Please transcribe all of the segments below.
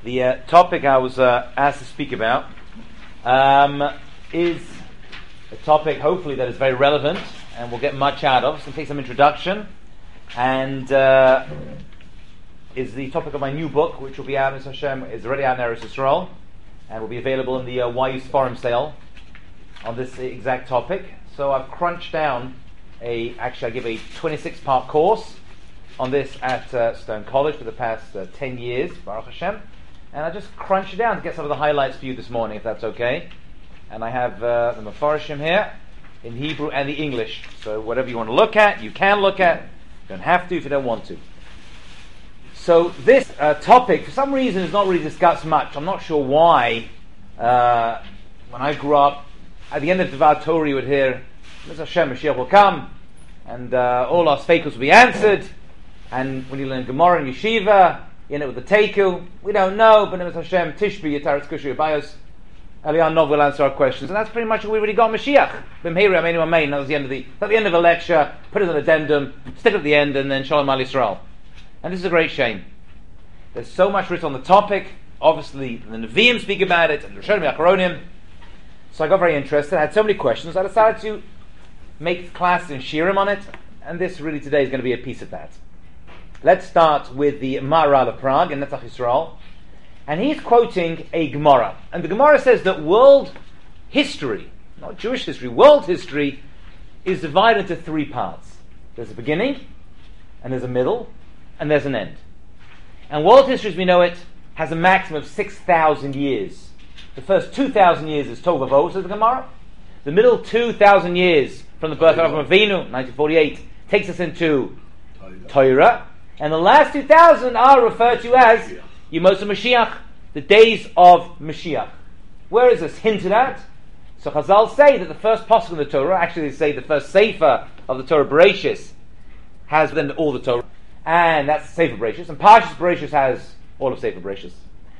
The topic I was asked to speak about is a topic, hopefully, that is very relevant and we'll get much out of. So I'll take some introduction, and is the topic of my new book, which will be out in Hashem, is already out in Eretz Yisrael, and will be available in the YU Forum sale on this exact topic. So I've crunched down I give a 26-part course on this at Stone College for the past 10 years, Baruch Hashem. And I just crunched it down to get some of the highlights for you this morning, if that's okay. And I have the Mefarshim here in Hebrew and the English. So whatever you want to look at, you can look at. You don't have to if you don't want to. So this topic, for some reason, is not really discussed much. I'm not sure why. When I grew up, at the end of Devar Torah, you would hear, Mr. Hashem, Mashiach will come, and all our sfeikos will be answered. And when you learn Gemara and Yeshiva, you know, with the Teiku, we don't know, but Mr. Hashem, Tishbi, Yataretz Kushu, Yabayos, Eliyan Nov will answer our questions. And that's pretty much what we already got Mashiach. B'mheira Ameinu Amein. That was the end of the lecture. Put it as an addendum, stick it at the end, and then Shalom Al Yisrael. And this is a great shame. There's so much written on the topic. Obviously, the Nevi'im speak about it, and the Rishonim Acharonim. So I got very interested. I had so many questions. I decided to make class in Shirim on it, and this really today is going to be a piece of that. Let's start with the Maharal of Prague in Netzach Yisrael, and he's quoting a Gemara. And the Gemara says that world history, not Jewish history, world history is divided into three parts. There's a beginning, and there's a middle, and there's an end. And world history, as we know it, has a maximum of 6,000 years. The first 2,000 years is Tov Vavos, says the Gemara. The middle 2,000 years from the birth of Avraham Avinu, 1948, takes us into Torah. And the last 2,000 are referred to as Yemos HaMashiach, the days of Mashiach. Where is this hinted at? So Chazal say that the first pasuk in the Torah, actually they say the first sefer of the Torah, Bereshis, has then all the Torah. And that's Sefer Bereshis. And Parshas Bereshis has all of Sefer Bereshis.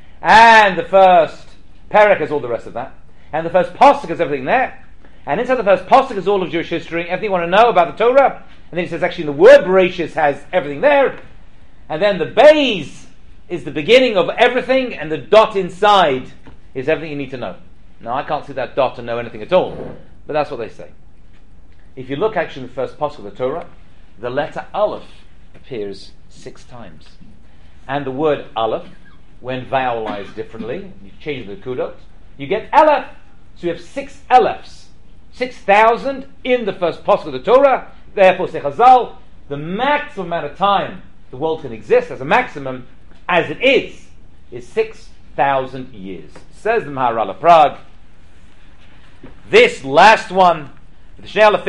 And the first Perek has all the rest of that. And the first pasuk has everything there. And inside the first pasuk is all of Jewish history, everything you want to know about the Torah. And then he says actually the word Bereshis has everything there. And then the Beis is the beginning of everything, and the dot inside is everything you need to know. Now I can't see that dot and know anything at all, but that's what they say. If you look actually in the first pasuk of the Torah, the letter Aleph appears 6 times. And the word Aleph, when vowelized differently, you change the kudot, you get Aleph. So you have 6 Alephs, 6,000 in the first pasuk of the Torah. Therefore, say Chazal, the maximum amount of time the world can exist as a maximum, as it is 6,000 years. Says the Maharal of Prague. This last one, that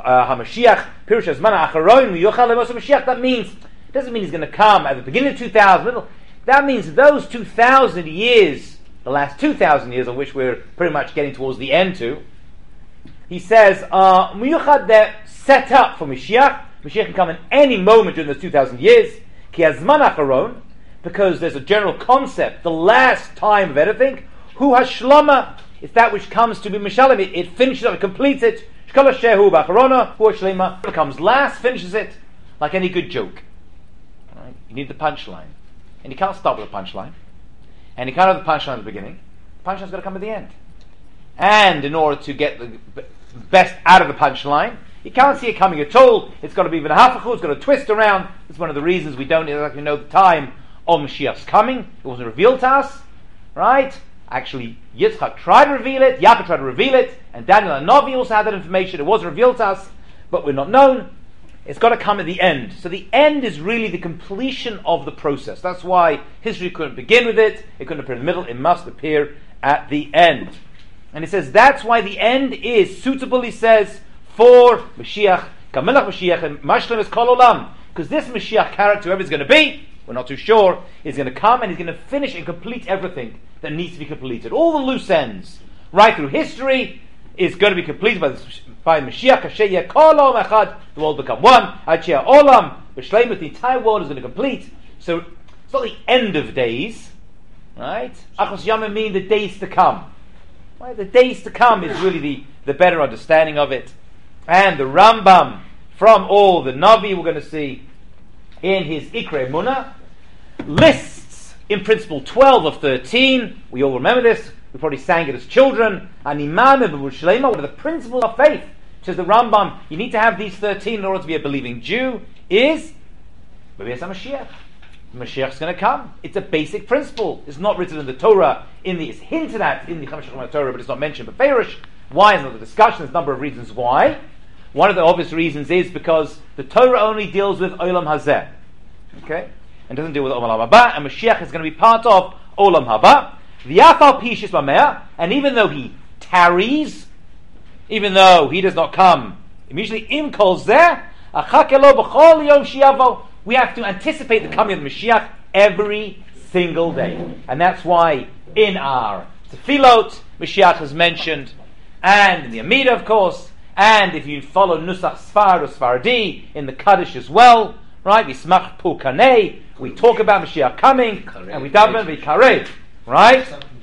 means, it doesn't mean he's going to come at the beginning of 2,000. That means those 2,000 years, the last 2,000 years of which we're pretty much getting towards the end to, he says, they're set up for Mashiach. Mashiach can come in any moment during those 2,000 years. Ki hazman acharon, because there's a general concept, the last time of anything. Hu hashlama, it's that which comes to be mishalim. It finishes up, it completes it. Shkol hashehu b'acharona, hu hashlema. It comes last, finishes it, like any good joke. Right? You need the punchline. And you can't start with a punchline. And you can't have the punchline at the beginning. The punchline's got to come at the end. And in order to get the best out of the punchline, you can't see it coming at all. It's got to be v'nahafachu, it's got to twist around. It's one of the reasons we don't exactly know the time of Mashiach's coming. It wasn't revealed to us, right? Actually, Yitzchak tried to reveal it, Yaakov tried to reveal it, and Daniel and Navi also had that information. It wasn't revealed to us, but we're not known. It's got to come at the end. So the end is really the completion of the process. That's why history couldn't begin with it, it couldn't appear in the middle, it must appear at the end. And he says that's why the end is suitable, he says, for Mashiach, Kamelach Mashiach, and Mashlim is Kol Olam. Because this Mashiach character, whoever he's going to be, we're not too sure, is going to come and he's going to finish and complete everything that needs to be completed. All the loose ends, right through history, is going to be completed by Mashiach. Kasher Yeh Kol Olam Echad, the world become one. Achia Olam, B'Shleimus, the entire world is going to complete. So it's not the end of days, right? Achos Yamim mean the days to come. Right? The days to come is really the better understanding of it. And the Rambam, from all the Navi we're going to see in his Ikre Munah, lists in principle 12 of 13. We all remember this. We probably sang it as children. And Imam Ibn Shlema, one of the principles of faith, says the Rambam, you need to have these 13 in order to be a believing Jew, is B'Beis HaMashiach. Mashiach's going to come. It's a basic principle. It's not written in the Torah. It's hinted at in the Chamish Shulchan Torah, but it's not mentioned. But Feirish, why is not the discussion? There's a number of reasons why. One of the obvious reasons is because the Torah only deals with Olam Hazeh, okay, and doesn't deal with Olam Haba. And Mashiach is going to be part of Olam Haba. V'yafal pishis b'meah, and even though he tarries, even though he does not come immediately, im kol zeh achakelo b'chol yom shiavo. We have to anticipate the coming of the Mashiach every single day. And that's why in our Tefillot, Mashiach is mentioned, and in the Amidah, of course, and if you follow Nusach Sfar or Sfardi, in the Kaddish as well, right? Vismach Pu Kanei, we talk about Mashiach coming, and we daven V'kareh, right?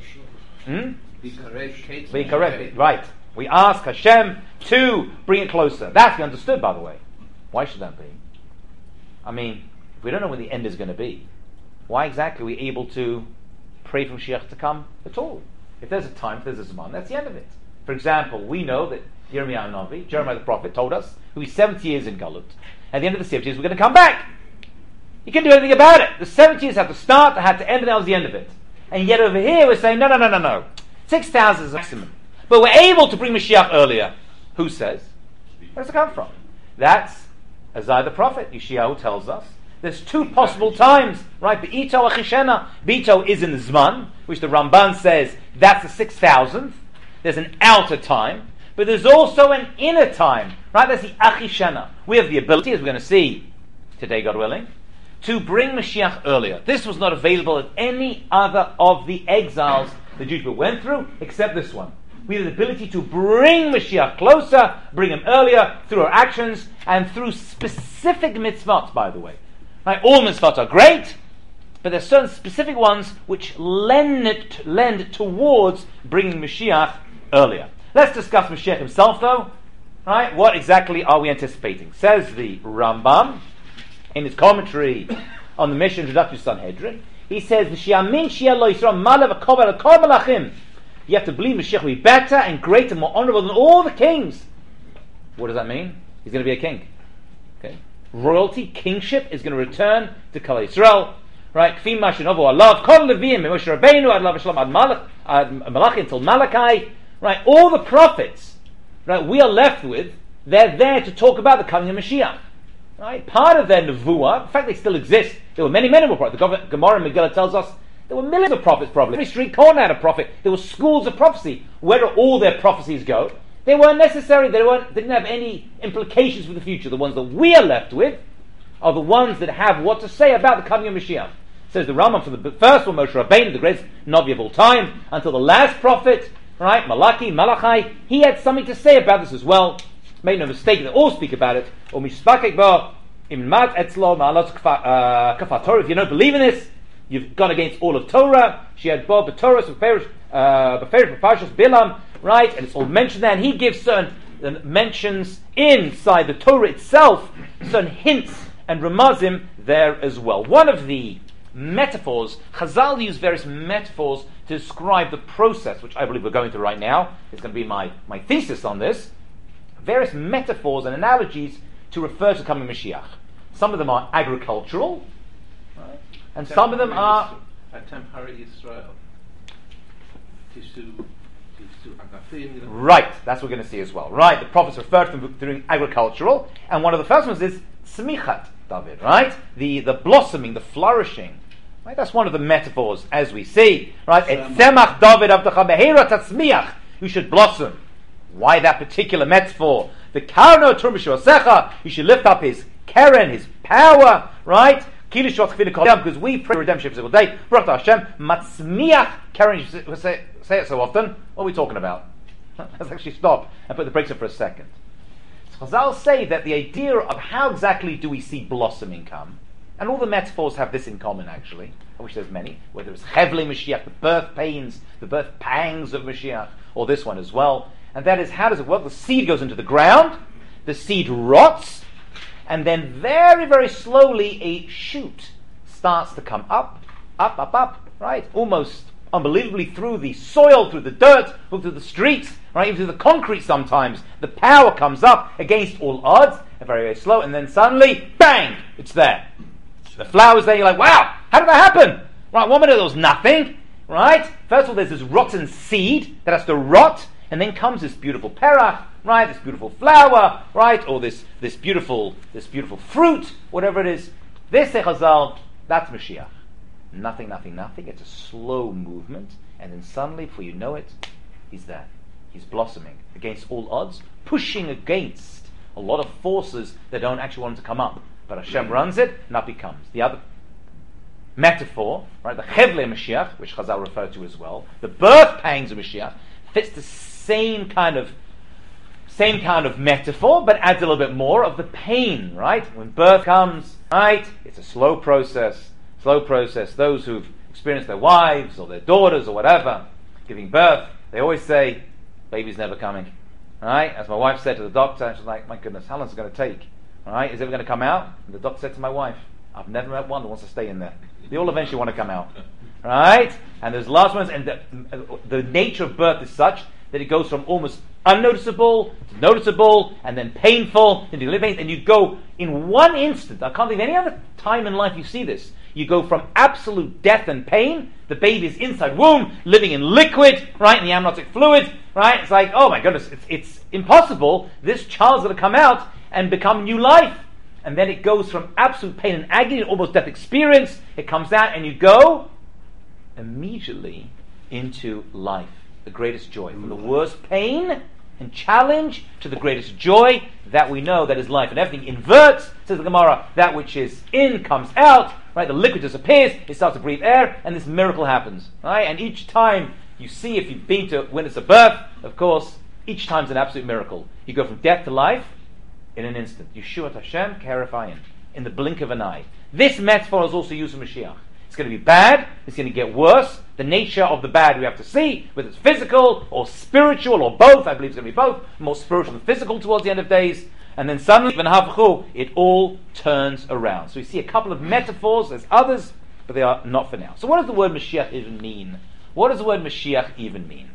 V'kareh, right. We ask Hashem to bring it closer. That's understood, by the way. Why should that be? I mean, if we don't know when the end is going to be, why exactly are we able to pray for Mashiach to come at all? If there's a time, if there's a Zman, that's the end of it. For example, we know that Jeremiah the prophet, told us he'll be 70 years in Galut. At the end of the 70 years, we're going to come back. You can't do anything about it. The 70 years have to start, they have to end, and that was the end of it. And yet over here, we're saying, no. 6,000 is the maximum. But we're able to bring Mashiach earlier. Who says? Where does it come from? That's Isaiah the prophet. Yeshayahu tells us there's two possible times, right? Be'ito achishena. Be'ito is in the Zman, which the Ramban says that's the 6,000th. There's an outer time, but there's also an inner time, right? That's the achishena. We have the ability, as we're going to see today, God willing, to bring Mashiach earlier. This was not available at any other of the exiles the Jews went through, except this one. We have the ability to bring Mashiach closer, bring him earlier through our actions and through specific mitzvot, by the way. Right? All mitzvot are great, but there are certain specific ones which lend towards bringing Mashiach earlier. Let's discuss Mashiach himself, though. Right? What exactly are we anticipating? Says the Rambam in his commentary on the Mishnah Introductory Sanhedrin. He says, you have to believe Mashiach will be better and greater, more honorable than all the kings. What does that mean? He's going to be a king. Okay, royalty, kingship is going to return to Kal Yisrael. Right? Kfim Mashinovu Alav Kol Levim Moshe Rabbeinu Ad Lav Shalom Ad Malachi until Malachi. Right? All the prophets, right? We are left with. They're there to talk about the coming of Mashiach. Right? Part of their nevuah. In fact, they still exist. There were many more prophets. The Gemara in Megillah tells us there were millions of prophets, probably. Every street corner had a prophet. There were schools of prophecy. Where do all their prophecies go? They weren't necessary. They didn't have any implications for the future. The ones that we are left with are the ones that have what to say about the coming of Mashiach. Says the Rambam, from the first one, Moshe Rabbeinu, the greatest Navi of all time, until the last prophet, right, Malachi, he had something to say about this as well. Make no mistake, they all speak about it. If you don't believe in this, you've gone against all of Torah. She had Bob, Torah, Beferish, Bilam, right? And it's all mentioned there. And he gives certain mentions inside the Torah itself, certain hints and ramazim there as well. One of the metaphors, Chazal use various metaphors to describe the process, which I believe we're going through right now. It's going to be my thesis on this. Various metaphors and analogies to refer to coming Mashiach. Some of them are agricultural, right? And some of them are Israel. Right, that's what we're going to see as well. Right, the prophets referred to them during agricultural, and one of the first ones is Tzmichat David, right? The blossoming, the flourishing. Right, that's one of the metaphors as we see. Right, Tzemach David Avdacha Behera Tatzmiach. You should blossom. Why that particular metaphor? The Karno Turmishasecha, you should lift up his Keren, his power, right? Because we pray redemption every single day. Baruch Hashem, Matzmiach Keren, you say it so often. What are we talking about? Let's actually stop and put the brakes on for a second. So Chazal say that the idea of how exactly do we see blossoming come, and all the metaphors have this in common actually, I wish there's many, whether it's Hevle Mashiach, the birth pains, the birth pangs of Mashiach, or this one as well. And that is, how does it work? The seed goes into the ground, the seed rots, and then very, very slowly a shoot starts to come up, up, right? Almost unbelievably through the soil, through the dirt, through the streets, right? Even through the concrete sometimes. The power comes up against all odds, and very, very slow, and then suddenly, bang, it's there. The flower's there, you're like, wow, how did that happen? Right, 1 minute there was nothing, right? First of all, there's this rotten seed that has to rot, and then comes this beautiful perach, right? This beautiful flower, right? Or this beautiful fruit, whatever it is. This Chazal, that's Mashiach. Nothing. It's a slow movement, and then suddenly, before you know it, he's there. He's blossoming against all odds, pushing against a lot of forces that don't actually want him to come up. But Hashem runs it, and up he comes. The other metaphor, right, the Chevle Mashiach, which Chazal referred to as well, the birth pangs of Mashiach, fits the same kind of metaphor, but adds a little bit more of the pain, right? When birth comes, right, it's a slow process. Those who've experienced their wives or their daughters or whatever giving birth, they always say, baby's never coming. Right? As my wife said to the doctor, she's like, my goodness, how long is it going to take? Right? Is it going to come out? And the doctor said to my wife, I've never met one that wants to stay in there. They all eventually want to come out. Right? And there's last ones, and the nature of birth is such that it goes from almost unnoticeable to noticeable, and then painful, and you go in one instant. I can't think of any other time in life you see this. You go from absolute death and pain, the baby is inside womb, living in liquid, right, in the amniotic fluid, right? It's like, oh my goodness, it's impossible. This child's going to come out and become new life. And then it goes from absolute pain and agony, almost death experience, it comes out, and you go immediately into life, the greatest joy. From the worst pain and challenge to the greatest joy that we know that is life. And everything inverts, says the Gemara, that which is in comes out, right? The liquid disappears, it starts to breathe air, and this miracle happens, right? And each time you see, if you've been to witness a birth, of course, each time's an absolute miracle. You go from death to life in an instant. Yeshua Hashem Keharafayin, in the blink of an eye. This metaphor is also used for Mashiach. It's going to be bad, it's going to get worse. The nature of the bad we have to see, whether it's physical or spiritual or both. I believe it's going to be both, more spiritual than physical towards the end of days. And then suddenly, it all turns around. So we see a couple of metaphors, there's others, but they are not for now. So what does the word Mashiach even mean? What does the word Mashiach even mean?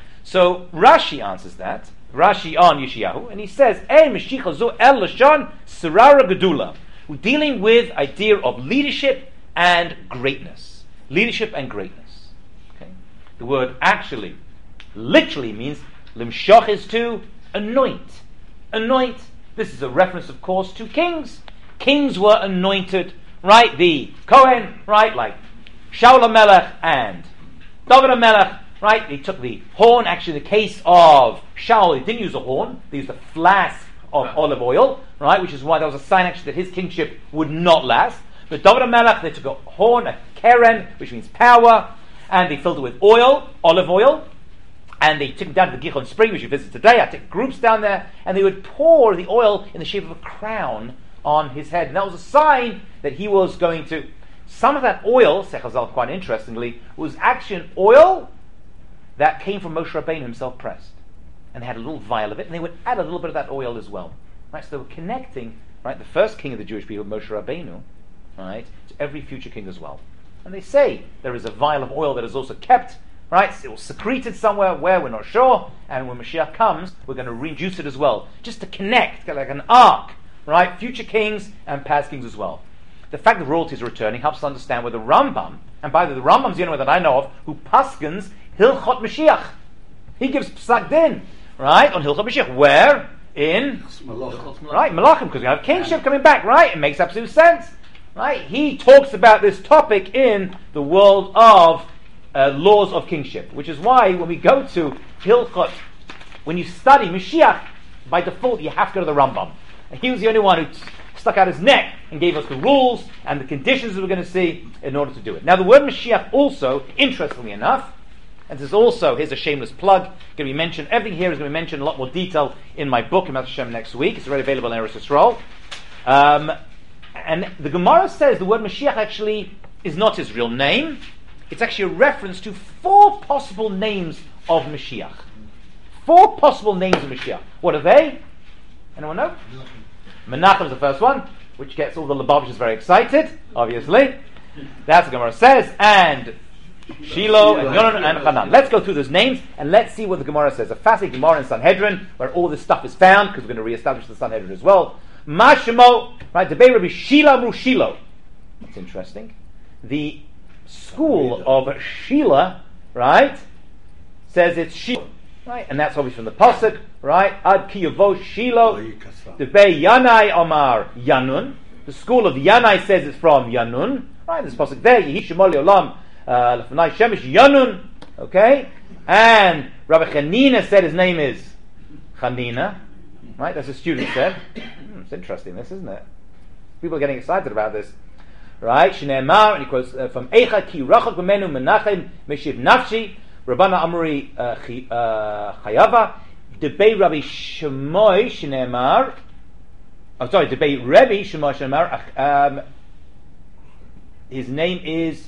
So Rashi answers that, Rashi on Yeshayahu, and he says, Mashiach zo el lashon Sarara Gedula. We're dealing with idea of leadership and greatness. Leadership and greatness. Okay? The word actually, literally means limshach is to anoint. Anoint. This is a reference, of course, to kings. Kings were anointed, right? The Kohen, right? Like Shaul HaMelech and David HaMelech, right? They took the horn. Actually, the case of Shaul, they didn't use a horn. They used a flask of olive oil, right? Which is why that was a sign, actually, that his kingship would not last. But David HaMelech, they took a horn, a keren, which means power, and they filled it with oil, olive oil, and they took it down to the Gihon Spring, which you visit today. I took groups down there, and they would pour the oil in the shape of a crown on his head. And that was a sign that he was going to... Some of that oil, Sechazal quite interestingly, was actually an oil that came from Moshe Rabbeinu himself pressed. And they had a little vial of it, and they would add a little bit of that oil as well. Right, so they were connecting, right, the first king of the Jewish people, Moshe Rabbeinu, right, to every future king as well. And they say there is a vial of oil that is also kept, right, it was secreted somewhere where we're not sure, and when Mashiach comes, we're going to reduce it as well, just to connect, like an ark, right, future kings and past kings as well. The fact that royalty is returning helps us understand where the Rambam, and by the way, the Rambam's the only one that I know of, who paskins Hilchot Mashiach. He gives psak din, right, on Hilchot Mashiach. Where? In Malachim. Right, Malachim, because we have kingship coming back, right? It makes absolute sense. Right? He talks about this topic in the world of laws of kingship, which is why when we go to Hilchot, when you study Mashiach, by default you have to go to the Rambam. And he was the only one who stuck out his neck and gave us the rules and the conditions that we're going to see in order to do it. Now the word Mashiach also, interestingly enough, and this is also, here's a shameless plug, going to be mentioned, everything here is going to be mentioned in a lot more detail in my book, Emet Hashem, next week. It's already available in Eretz Yisrael. And the Gemara says the word Mashiach actually is not his real name. It's actually a reference to 4 possible names of Mashiach. 4 possible names of Mashiach. What are they? Anyone know? Menachem is the first one, which gets all the Lubavitchers very excited, obviously. That's what Gemara says. And Shiloh and Yonan and Hanan. Let's go through those names and let's see what the Gemara says. A fascinating Gemara in Sanhedrin where all this stuff is found, because we're going to reestablish the Sanhedrin as well. Mashemo, right? Debei Rabbi Shila Amru Shiloh. That's interesting. The school of Shila, right, says it's Shiloh, right? And that's obviously from the Pasuk, right? Ad ki yavo Shiloh. Debei Yanai Omar Yanun. The school of Yanai says it's from Yanun, right? There's Pasuk there. Yehi Shemoli Olam. Lefnai Shemesh Yanun, okay, and Rabbi Chanina said his name is Chanina, right? That's a student said. It's interesting, this, isn't it? People are getting excited about this, right? Shneimar, and he quotes from Eicha Ki Rachok B'menu Menachem Meshiv Nafshi Rabbana Amri Chayava Debei Rabbi Shemoy Shneimar. I'm sorry, Debei Rabbi Shemoy Shneimar. His name is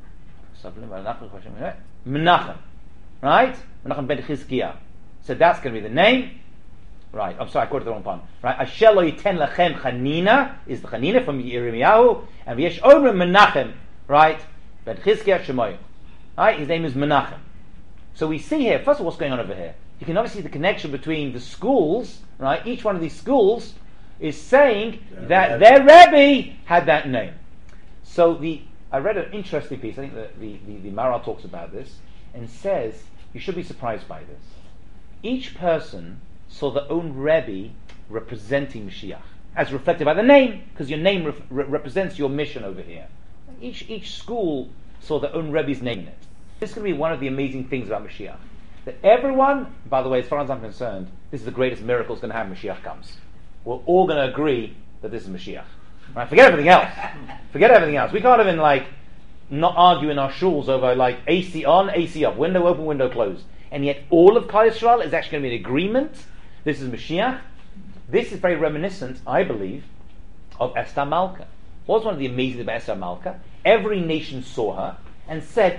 Menachem, right? Menachem ben Chizkiah. So that's going to be the name, right? I'm sorry, I quoted the wrong one, right? Asher lo yiten lachem Chanina is the Chanina from Yirmiyahu, and v'yesh Omer Menachem, right? Ben Chizkiah Shemoy, right? His name is Menachem. So we see here, first of all, what's going on over here. You can obviously see the connection between the schools, right? Each one of these schools is saying that their Rebbe had that name. So I read an interesting piece. I think that the Maharal talks about this and says you should be surprised by this. Each person saw their own Rebbe representing Mashiach, as reflected by the name, because your name represents your mission over here. Each school saw their own Rebbe's name in it. This is going to be one of the amazing things about Mashiach. That everyone, by the way, as far as I'm concerned, this is the greatest miracle that's going to happen when Mashiach comes. We're all going to agree that this is Mashiach. Right, forget everything else. Forget everything else. We can't even not argue in our shuls over AC on, AC off, window open, window closed. And yet all of Klal Yisrael is actually going to be in agreement. This is Mashiach. This is very reminiscent, I believe, of Esther Malka. What was one of the amazing things about Esther Malka? Every nation saw her and said,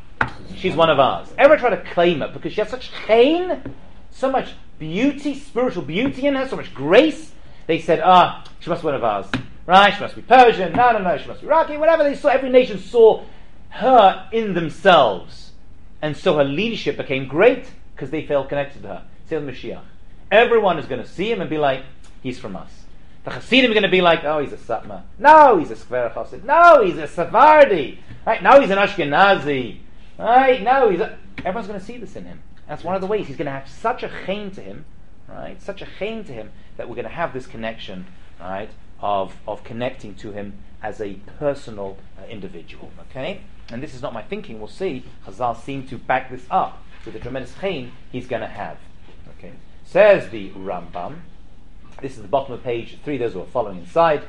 she's one of ours. Everyone tried to claim her because she has such chen, so much beauty, spiritual beauty in her, so much grace. They said, she must be one of ours. Right, she must be Persian, no, she must be Iraqi, whatever they saw, every nation saw her in themselves. And so her leadership became great because they felt connected to her. Same with Mashiach. Everyone is going to see him and be like, he's from us. The Hasidim are going to be like, he's a Satmar. No, he's a Skver Chassid. No, he's a Sephardi. Right, no, he's an Ashkenazi. Right, no, everyone's going to see this in him. That's one of the ways. He's going to have such a chen to him, right? Such a chen to him that we're going to have this connection, right? Of connecting to him as a personal individual, okay? And this is not my thinking. We'll see. Chazal seem to back this up with the tremendous chen he's going to have. Okay, says the Rambam. This is the bottom of page 3. Those who are following inside.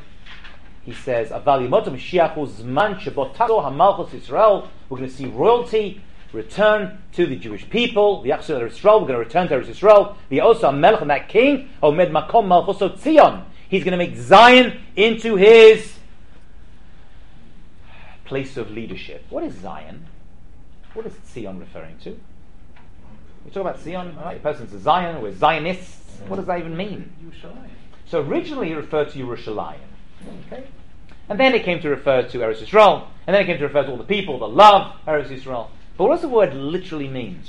He says, "Aval yimotam Mashiach zman shebo tachzor hamalchus Yisrael." We're going to see royalty return to the Jewish people. The Yachzor Yisrael. We're going to return to Yisrael. The Osa Melech and that king. Omed makom malchuso Tzion. He's going to make Zion into his place of leadership. What is Zion? What is Zion referring to? We talk about Zion, right? A person's a Zion, we're Zionists. What does that even mean? Yerushalayim. So originally he referred to Yerushalayim. Okay? And then it came to refer to Eretz Yisrael. And then it came to refer to all the people that love Eretz Yisrael. But what does the word literally mean?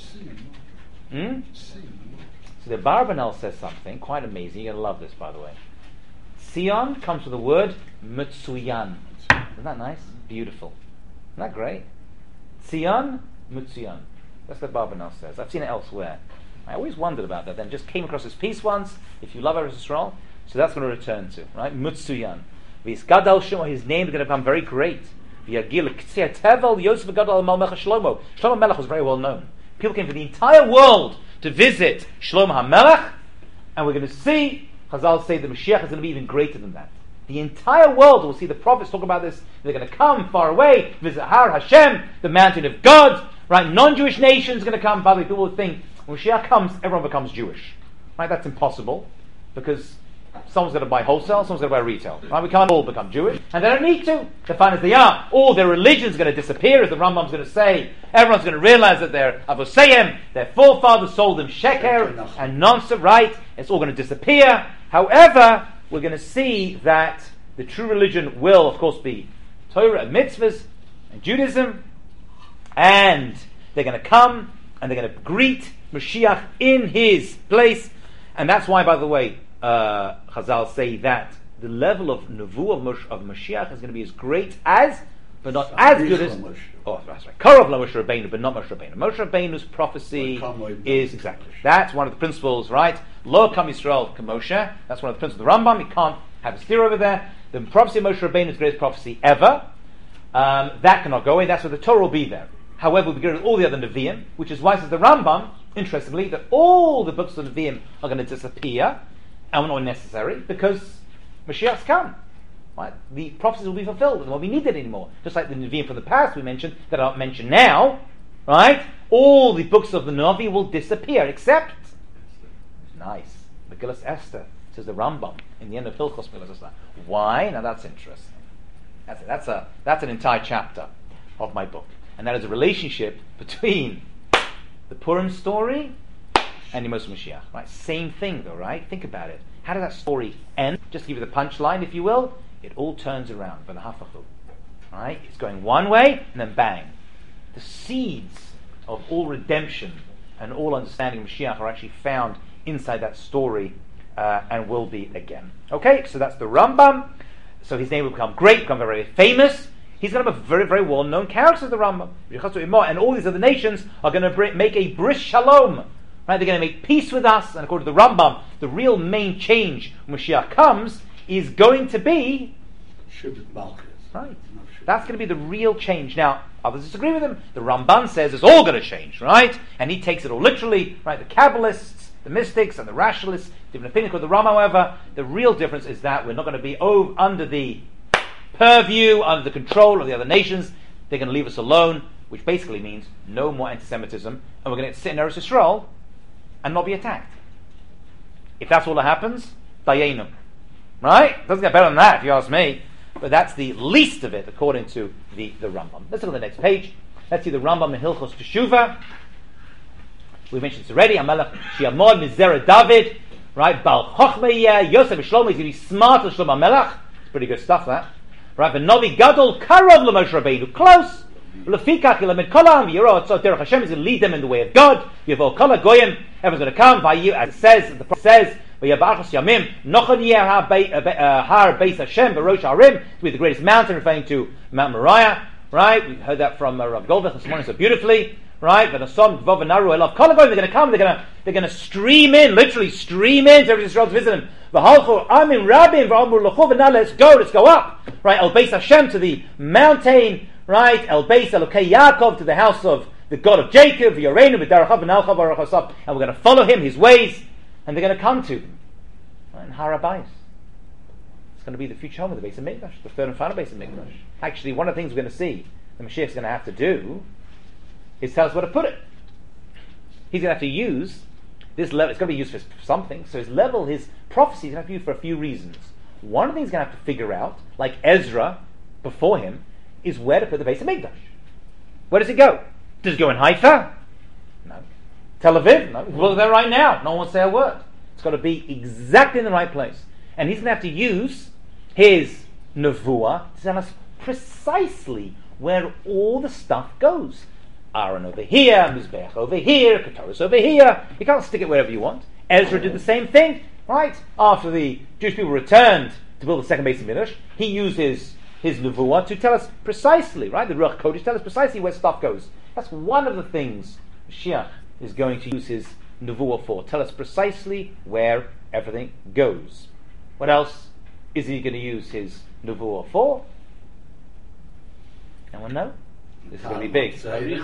So the Barbanel says something quite amazing. You're going to love this, by the way. Sion comes from the word Mitsuyan. Isn't that nice? Beautiful. Isn't that great? Sion, Mitsuyan. That's what Barbanel says. I've seen it elsewhere. I always wondered about that. Then just came across this piece once. If you love Eretz Yisrael, so that's going to return to, right? Mitsuyan. V'isgadal Shemo, his name is going to become very great. V'yagil k'tzei tevel Yosef v'gadal Melech Shlomo. Shlomo Melech was very well known. People came from the entire world to visit Shlomo HaMelech, and we're going to see Chazal say the Mashiach is going to be even greater than that. The entire world will see the prophets talk about this. They're going to come far away, visit Har Hashem, the mountain of God. Right, non-Jewish nations are going to come. By the way, people will think when Mashiach comes, everyone becomes Jewish. Right, that's impossible because someone's going to buy wholesale, someone's going to buy retail. Right, we can't all become Jewish, and they don't need to. They're fine as they are. All their religion's going to disappear, as the Rambam's going to say. Everyone's going to realize that their Avosayim, their forefathers sold them sheker and nonsense. Right, it's all going to disappear. However, we're going to see that the true religion will, of course, be Torah and mitzvahs, and Judaism, and they're going to come and they're going to greet Mashiach in his place. And that's why, by the way, Chazal say that the level of Nevuah of Mashiach is going to be as great as, but not as good as. Oh, that's right. Korov Moshe Rabbeinu, but not Moshe Rabbeinu. Moshe Rabbeinu's prophecy is exactly. That's one of the principles, right? Lo Kam Yisrael Kamoshe. That's one of the principles of the Rambam. You can't have a steer over there. The prophecy of Moshe Rabbeinu is the greatest prophecy ever. That cannot go away. That's where the Torah will be there. However, we get rid of all the other Nevi'im, which is why, says the Rambam, interestingly, that all the books of Nevi'im are going to disappear and are not necessary because Mashiach's come. Right? The prophecies will be fulfilled and won't be needed anymore. Just like the Nevi'im from the past we mentioned, that aren't mentioned now, right? All the books of the Navi will disappear, except, nice, Megillas Esther, says the Rambam, in the end of Hilchos Megillas Esther. Why? Now that's interesting. That's an entire chapter of my book. And that is a relationship between the Purim story and Yemos Mashiach. Right? Same thing though, right? Think about it. How does that story end? Just to give you the punchline, if you will. It all turns around. Right? It's going one way, and then bang. The seeds of all redemption and all understanding of Mashiach are actually found inside that story, and will be again. Okay, so that's the Rambam. So his name will become great, become very famous. He's going to be a very, very well-known character, the Rambam. And all these other nations are going to make a bris shalom. Right? They're going to make peace with us. And according to the Rambam, the real main change when Mashiach comes is going to be right. That's going to be the real change. Now, others disagree with him. The Ramban says it's all going to change, right? And he takes it all literally, right? The Kabbalists, the mystics, and the rationalists, different opinion with the Rambam. However, the real difference is that we're not going to be under the purview, under the control of the other nations. They're going to leave us alone, which basically means no more anti-Semitism, and we're going to sit in Eretz Yisrael and not be attacked. If that's all that happens, dayenu. Right? Doesn't get better than that, if you ask me. But that's the least of it, according to the Rambam. Let's look at the next page. Let's see the Rambam in Hilchos Teshuvah. We mentioned this already. Amelech Shiamod Mizera David. Right? Bal Chochmeh Yosef Shlomo. He's going to be smart as Shlomo Melech. It's pretty good stuff, that. Right? V'Novi Gadol Karov LeMoshe Rabbeinu. Close. Lefikach Yelamed Kolam. Yiro Tzot Derech Hashem is going to lead them in the way of God. Yavo Kol Goyim. Everyone's going to come. Vayu, as it says, the prophet says, V'Yabarchos Yamim Nochon Yeh Har Beis Hashem Barosh Harim, to be the greatest mountain, referring to Mount Moriah. Right? We heard that from Rav Goldberg this morning so beautifully. Right? V'Nasom Gvov V'Naru Elav Kol Goyim. They're going to come. They're going to stream in, literally stream in to every Israel to visit him. V'Halchu Amim Rabim V'Amur L'Chu V'Na. Let's go up. Right? El Beis Hashem, to the mountain. Right? El Beis Elokei Yaakov, to the house of the God of Jacob. V'Yoreinu V'Darachav V'Nalchav V'Arachosab. And we're going to follow him, his ways. And they're going to come to him. Right, in Har HaBayis. It's going to be the future home of the Beis HaMikdash, the third and final Beis HaMikdash. Actually, one of the things we're going to see the Mashiach is going to have to do is tell us where to put it. He's going to have to use this level. It's going to be used for something. So his prophecy is going to have to be used for a few reasons. One of the things he's going to have to figure out, like Ezra before him, is where to put the Beis HaMikdash. Where does it go? Does it go in Haifa? No. Tel Aviv? No. Well, there right now. No one wants to say a word. It's got to be exactly in the right place. And he's going to have to use his Nevuah to tell us precisely where all the stuff goes. Aaron over here, Mizbeach over here, Keturah over here. You can't stick it wherever you want. Ezra did the same thing, right? After the Jewish people returned to build the second Beis HaMikdash, he used his Nevuah to tell us precisely, right? The Ruach Kodesh tell us precisely where stuff goes. That's one of the things Mashiach is going to use his Nevuah for. Tell us precisely where everything goes. What else is he going to use his Nevuah for? Anyone know? This is going to be big.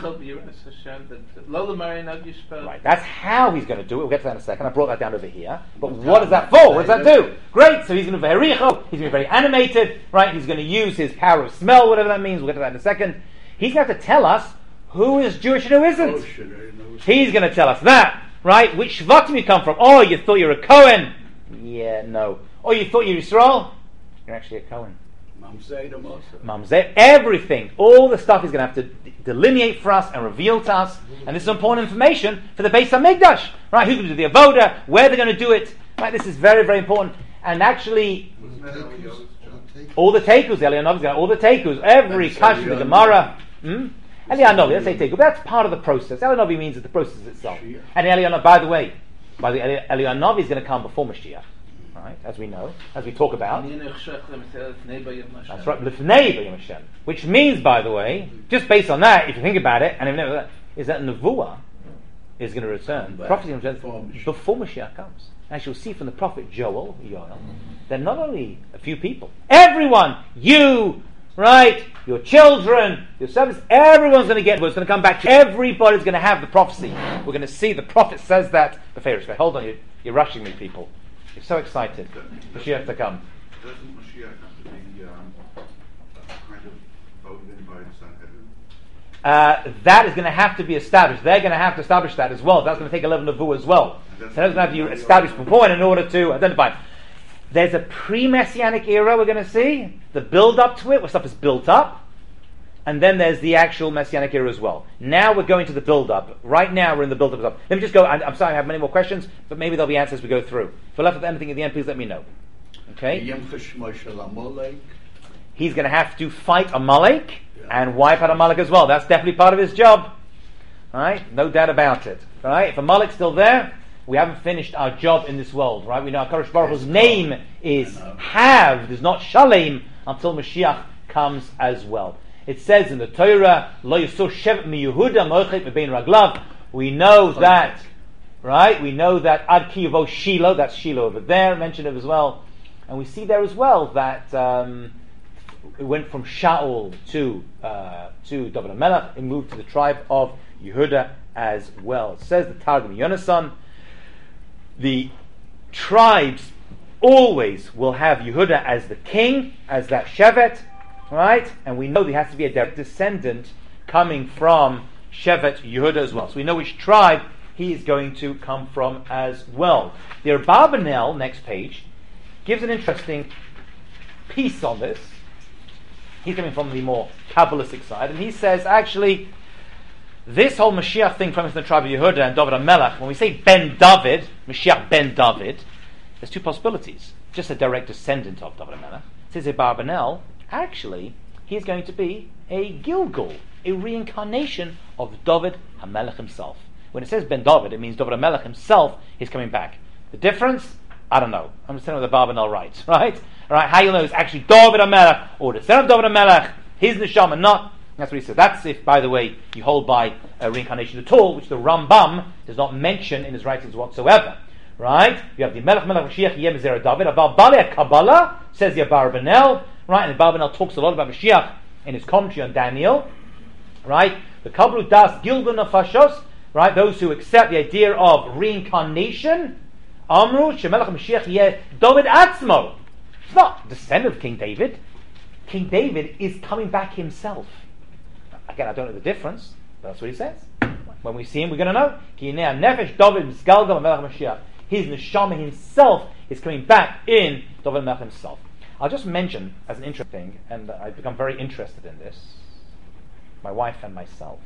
Right, that's how he's going to do it. We'll get to that in a second. I brought that down over here. But what is that for? What does that do? Great, so he's going to be very he's going to be very animated, right? He's going to use his power of smell, whatever that means. We'll get to that in a second. He's going to have to tell us who is Jewish and who isn't. He's going to tell us that, right? Which Shvatim you come from. Oh, you thought you were a Cohen. Yeah, no. Oh, you thought you were Yisrael. You're actually a Cohen. Mamzeh, everything, all the stuff he's going to have to delineate for us and reveal to us, and this is important information for the Beis HaMikdash, right? Who's going to do the avoda, where they're going to do it, right? This is very, very important. And actually, All the tekus, Elianovi's got all the tekus. Every kash in the Gemara. Elianovi, let's say teku. But that's part of the process. Elianovi means that the process itself. And Elianovi, by the way, Elianovi is going to come before Mashiach. Right, as we know, as we talk about. That's right, Lifnei B'Yom Hashem. Which means, by the way, just based on that, if you think about it, and is that Nevuah is going to return, prophecy before Mashiach comes. As you'll see from the prophet Joel, that not only a few people, everyone, you, right, your children, your servants, everyone's going to get what's going to come back. Everybody's going to have the prophecy. We're going to see the prophet says that. The Pharaoh says, hold on, you're rushing me, people. You're so excited. Mashiach to come. Doesn't Mashiach have to be kind of voted in by the Sanhedrin? That is going to have to be established. They're going to have to establish that as well. That's going to take a level of Nevuah as well. So that's going to have to be established beforehand in order to identify. There's a pre-Messianic era we're going to see, the build-up to it, where stuff is built up, and then there's the actual Messianic era as well. Now we're going to the build-up. Right now we're in the build-up. Let me just go. I'm sorry I have many more questions, but maybe there'll be answers as we go through. If we're left with anything at the end, please let me know. Okay? He's going to have to fight Amalek and wipe out Amalek as well. That's definitely part of his job. Right? No doubt about it. Right? If Amalek's still there, we haven't finished our job in this world. Right? We know HaKadosh Baruch Hu's name is Hav. There's not Shalem until Mashiach comes as well. It says in the Torah, Lo Yisur Shevet Mi Yehuda Moichet Mebein Raglav. We know that, right? We know that Ad Ki Yavo Shiloh, that's Shiloh over there, mentioned it as well. And we see there as well that it went from Shaul to David HaMelech. It moved to the tribe of Yehuda as well. It says the Targum Yonasan, the tribes always will have Yehuda as the king, as that Shevet, right? And we know there has to be a direct descendant coming from Shevet Yehuda as well. So we know which tribe he is going to come from as well. The Abarbanel, next page, gives an interesting piece on this. He's coming from the more Kabbalistic side, and he says, actually, this whole Mashiach thing from the tribe of Yehuda and David HaMelech, when we say Ben David, Mashiach Ben David, there's two possibilities. Just a direct descendant of David HaMelech. It says Abarbanel, actually, he's going to be a Gilgul, a reincarnation of David HaMelech himself. When it says Ben David, it means David HaMelech himself is coming back. The difference? I don't know. I'm just telling you what the Abarbanel writes, right? All right, how you'll know it's actually David HaMelech or the son of David HaMelech, his neshama, not. That's what he says. That's if, by the way, you hold by reincarnation at all, which the Rambam does not mention in his writings whatsoever. Right? You have the Melech Mashiach Yem Zera David. About Balei Kabbalah says the Abarbanel. Right? And the Abarbanel talks a lot about Mashiach in his commentary on Daniel. Right? The Kabbalah Das Gilgun Nafashos. Right? Those who accept the idea of reincarnation. Amru Shemelech Mashiach Yeh David Atzmo. It's not descendant of King David. King David is coming back himself. Again, I don't know the difference, but that's what he says. When we see him, we're going to know. Ki Yinei Nefesh David Misgalgal Melech Mashiach. His neshama himself is coming back in David HaMelech himself. I'll just mention as an interesting thing, and I've become very interested in this, my wife and myself,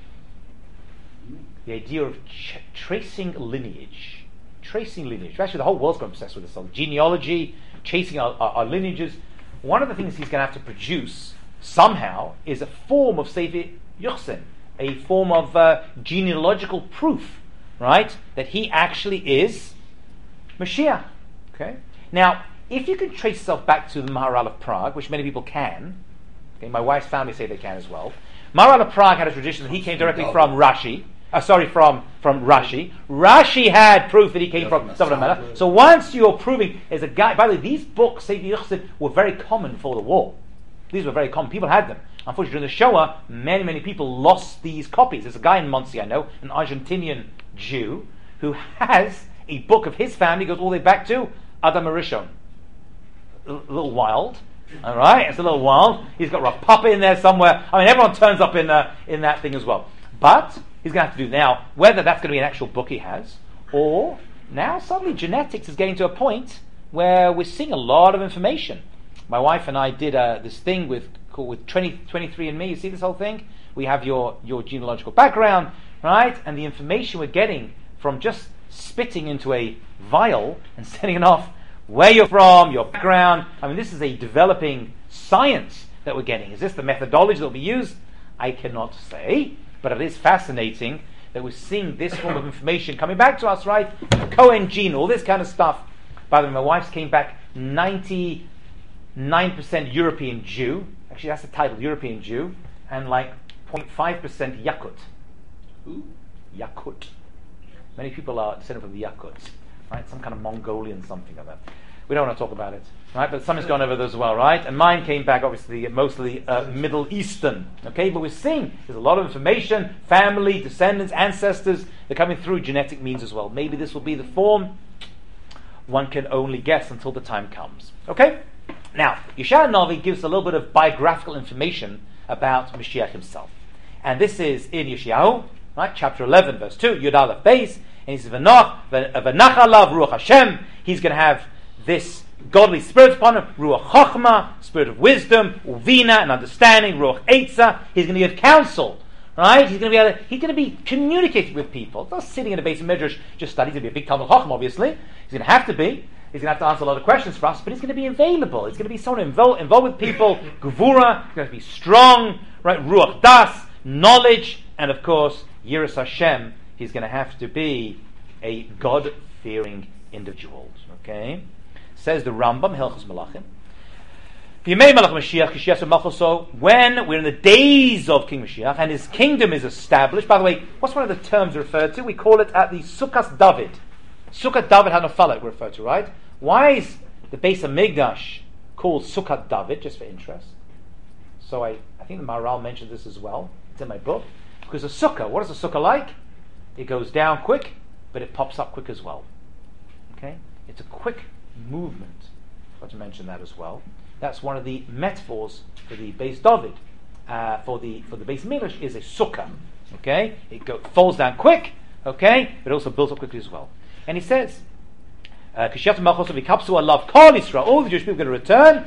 the idea of tracing lineage. Actually, the whole world's going obsessed with this whole genealogy, chasing our lineages. One of the things he's going to have to produce somehow is a form of Sefer Yuchsin, a form of genealogical proof, right, that he actually is Mashiach. Okay. Now, if you can trace yourself back to the Maharal of Prague, which many people can, okay, my wife's family say they can as well. Maharal of Prague had a tradition that he came directly from Rashi. From Rashi. Rashi had proof that he came from David HaMelech. So once you're proving, there's a guy. By the way, these books, Sefer Yuchsin, were very common before the war. These were very common. People had them. Unfortunately, during the Shoah, many people lost these copies. There's a guy in Muncie, I know, an Argentinian Jew, who has a book of his family, goes all the way back to Adam Arishon. A little wild. All right, it's a little wild. He's got Rav Papa in there somewhere. I mean, everyone turns up in that thing as well. But he's going to have to do now, whether that's going to be an actual book he has, or now suddenly genetics is getting to a point where we're seeing a lot of information. My wife and I did this thing called 23andMe. You see this whole thing? We have your genealogical background, right? And the information we're getting from just spitting into a vial and sending it off, where you're from, your background. I mean, this is a developing science that we're getting. Is this the methodology that will be used? I cannot say, but it is fascinating that we're seeing this form of information coming back to us, right? The Cohen gene, all this kind of stuff. By the way, my wife's came back 99% European Jew. Actually, that's the title, European Jew. And like 0.5% Yakut. Who? Yakut. Many people are descended from the Yakuts, right? Some kind of Mongolian something like that. We don't want to talk about it, right? But something's gone over those as well, right? And mine came back, obviously, mostly Middle Eastern, okay? But we're seeing there's a lot of information, family, descendants, ancestors, they're coming through genetic means as well. Maybe this will be the form. One can only guess until the time comes, okay? Now, Yeshaya Navi gives a little bit of biographical information about Mashiach himself. And this is in Yeshayahu, right? Chapter 11, verse 2, Yud Aleph Beis, and he says, V'nach alav ruach Hashem. He's going to have this godly spirit upon him, ruach chochmah, spirit of wisdom, uvina, and understanding, ruach eitzah. He's going to give counsel, right? He's going to be communicating with people. Not sitting in a base of midrash just studying. He's going to be a big Talmud Chacham, obviously. He's going to have to be. He's going to have to answer a lot of questions for us, but he's going to be available. He's going to be someone involved with people, gevura. He's going to be strong, right? Ruach das, knowledge, and of course, Yiras Hashem. He's going to have to be a God-fearing individual. Okay? Says the Rambam, Hilchos Malachim. When we're in the days of King Mashiach and his kingdom is established, by the way, what's one of the terms referred to? We call it at the Sukkot David. Sukkot David Hanafalek referred to, right? Why is the Beis HaMikdash called Sukkot David, just for interest? So I think the Maharal mentioned this as well. It's in my book. Because a sukkah, what is a sukkah like? It goes down quick, but it pops up quick as well. Okay? It's a quick movement. I forgot to mention that as well. That's one of the metaphors for the Beis David. For the Beis Mikdash is a sukkah. Okay? It falls down quick, okay? But it also builds up quickly as well. And he says, all the Jewish people are going to return.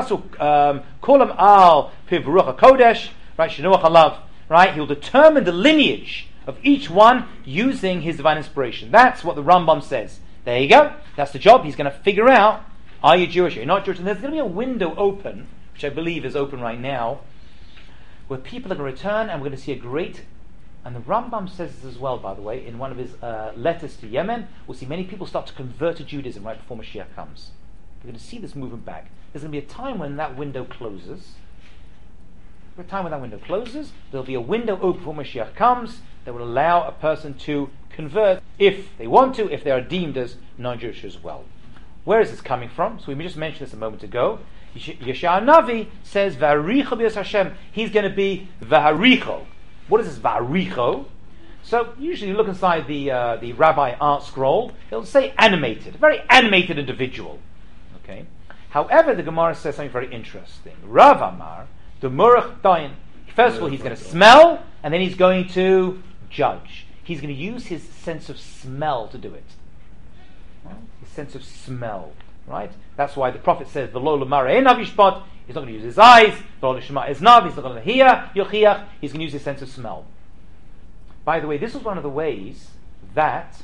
Right? He'll determine the lineage of each one using his divine inspiration. That's what the Rambam says. There you go. That's the job. He's going to figure out, are you Jewish? Are you not Jewish? And there's going to be a window open, which I believe is open right now, where people are going to return and we're going to see a great... And the Rambam says this as well, by the way, in one of his letters to Yemen. We'll see many people start to convert to Judaism right before Mashiach comes. We're going to see this movement back. There's going to be a time when that window closes. A time when that window closes, there'll be a window open before Mashiach comes that will allow a person to convert if they want to, if they are deemed as non-Jewish as well. Where is this coming from? So we just mentioned this a moment ago. Yeshaya Navi says, V'haricho b'yos Hashem. He's going to be V'haricho. What is this V'haricho? So usually you look inside the rabbi art scroll, it'll say animated, a very animated individual. Okay. However, the Gemara says something very interesting. Rav Amar, the Murach Dayan. First of all, he's going to smell, and then he's going to judge. He's going to use his sense of smell to do it. Right? His sense of smell, right? That's why the Prophet says, "V'lo l'mara ein avishpat." He's not going to use his eyes. V'lo l'shema eznav. He's not going to hear yochiach. He's going to use his sense of smell. By the way, this was one of the ways that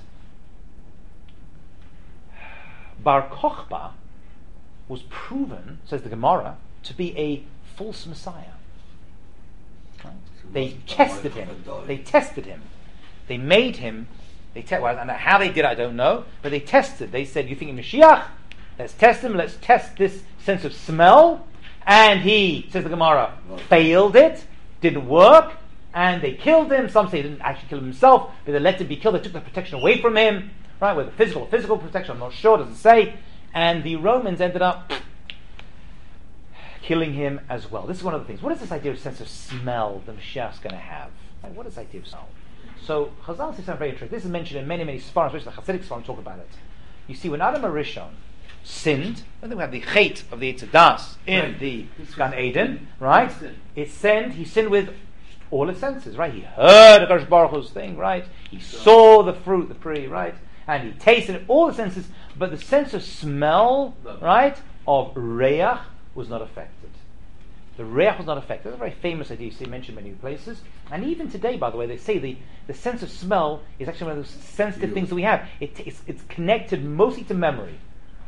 Bar Kochba was proven, says the Gemara, to be a false Messiah. Right? They tested him. They made him. And how they did, I don't know. But they tested. They said, "You think in Mashiach? Let's test him. Let's test this sense of smell." And he, says the Gemara, failed it. Didn't work. And they killed him. Some say he didn't actually kill himself, but they let him be killed. They took the protection away from him. Right? Whether physical protection, I'm not sure. Doesn't say. And the Romans ended up killing him as well. This is one of the things. What is this idea of sense of smell the Mashiach's going to have? Like, what is this idea of smell? So Chazal says something very interesting. This is mentioned in many Sfarim, especially the Hasidic Sfarim talk about it. You see, when Adam HaRishon sinned, and then we have the Chet of the Eitz Hadas in the Gan Eden, right? He sinned with all his senses, right? He heard HaKadosh Baruch Hu's thing, right? He saw the fruit, the tree, right? And he tasted all the senses, but the sense of smell, right, of Reach was not affected. The Reach was not affected. That's a very famous idea you see mentioned in many places. And even today, by the way, they say the sense of smell is actually one of those sensitive things that we have. It's connected mostly to memory.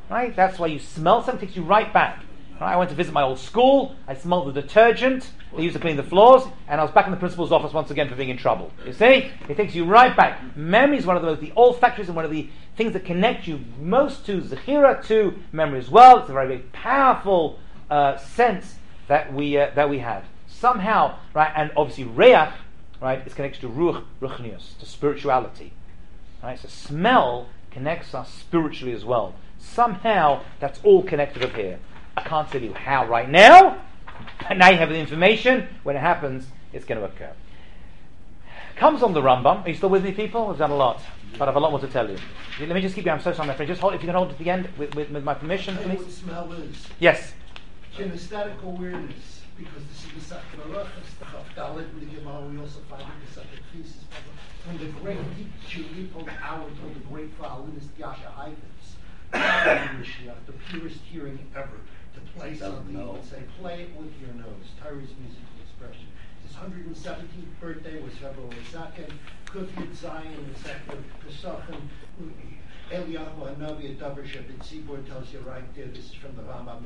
Right? That's why you smell something, takes you right back. Right? I went to visit my old school, I smelled the detergent they used to clean the floors, and I was back in the principal's office once again for being in trouble. You see? It takes you right back. Memory is one of the olfactories and one of the things that connect you most to Zechira, to memory as well. It's a very, very powerful sense that we have. Somehow, right, and obviously Reach, right, is connected to Ruach, Ruchnius, to spirituality. Right? So smell connects us spiritually as well. Somehow, that's all connected up here. I can't tell you how right now, but now you have the information. When it happens, it's going to occur. Comes on the Rambam. Are you still with me, people? We've done a lot, but I have a lot more to tell you. Let me just keep you. I'm so sorry, my friend. Just hold. If you can hold it to the end with my permission, please. I know what smell is. Yes. Kinesthetic awareness, because this is the Second Arachas, the Chavdalit, and the Gemara. We also find in the Second Thesis. When the great Julie told Howard told the great violinist Yasha Ivins, the purest hearing ever, to play something, he would say, play it with your nose. Tyrese musical expression. His 117th birthday was February 2nd. Kufyat Zion, the second Pesachim, Eliyahu Hanavi at Davarship in Seaboard tells you right there. This is from the Rambam.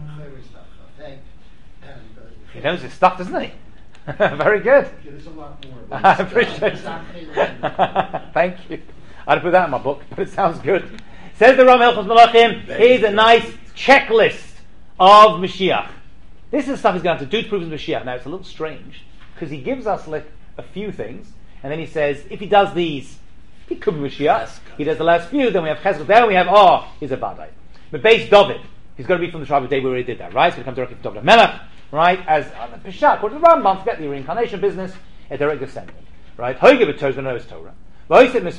He knows his stuff, doesn't he? Very good. There's a lot more. I appreciate it. Thank you. I didn't put that in my book, but it sounds good. Says the Ram Hilchos Malachim, here's a nice checklist of Mashiach. This is stuff he's going to have to do to prove his Mashiach. Now, it's a little strange, because he gives us like a few things, and then he says, if he does these, he could be Mashiach. He does the last few, then we have Chesed, then we have, he's a Badai. But base David, he's going to be from the tribe of David, we already did that, right? He's going to come directly from David Melech, right? As Pesach, according to the Rambam, forget the reincarnation business, a direct descendant, right? He's going to know his Torah. He's going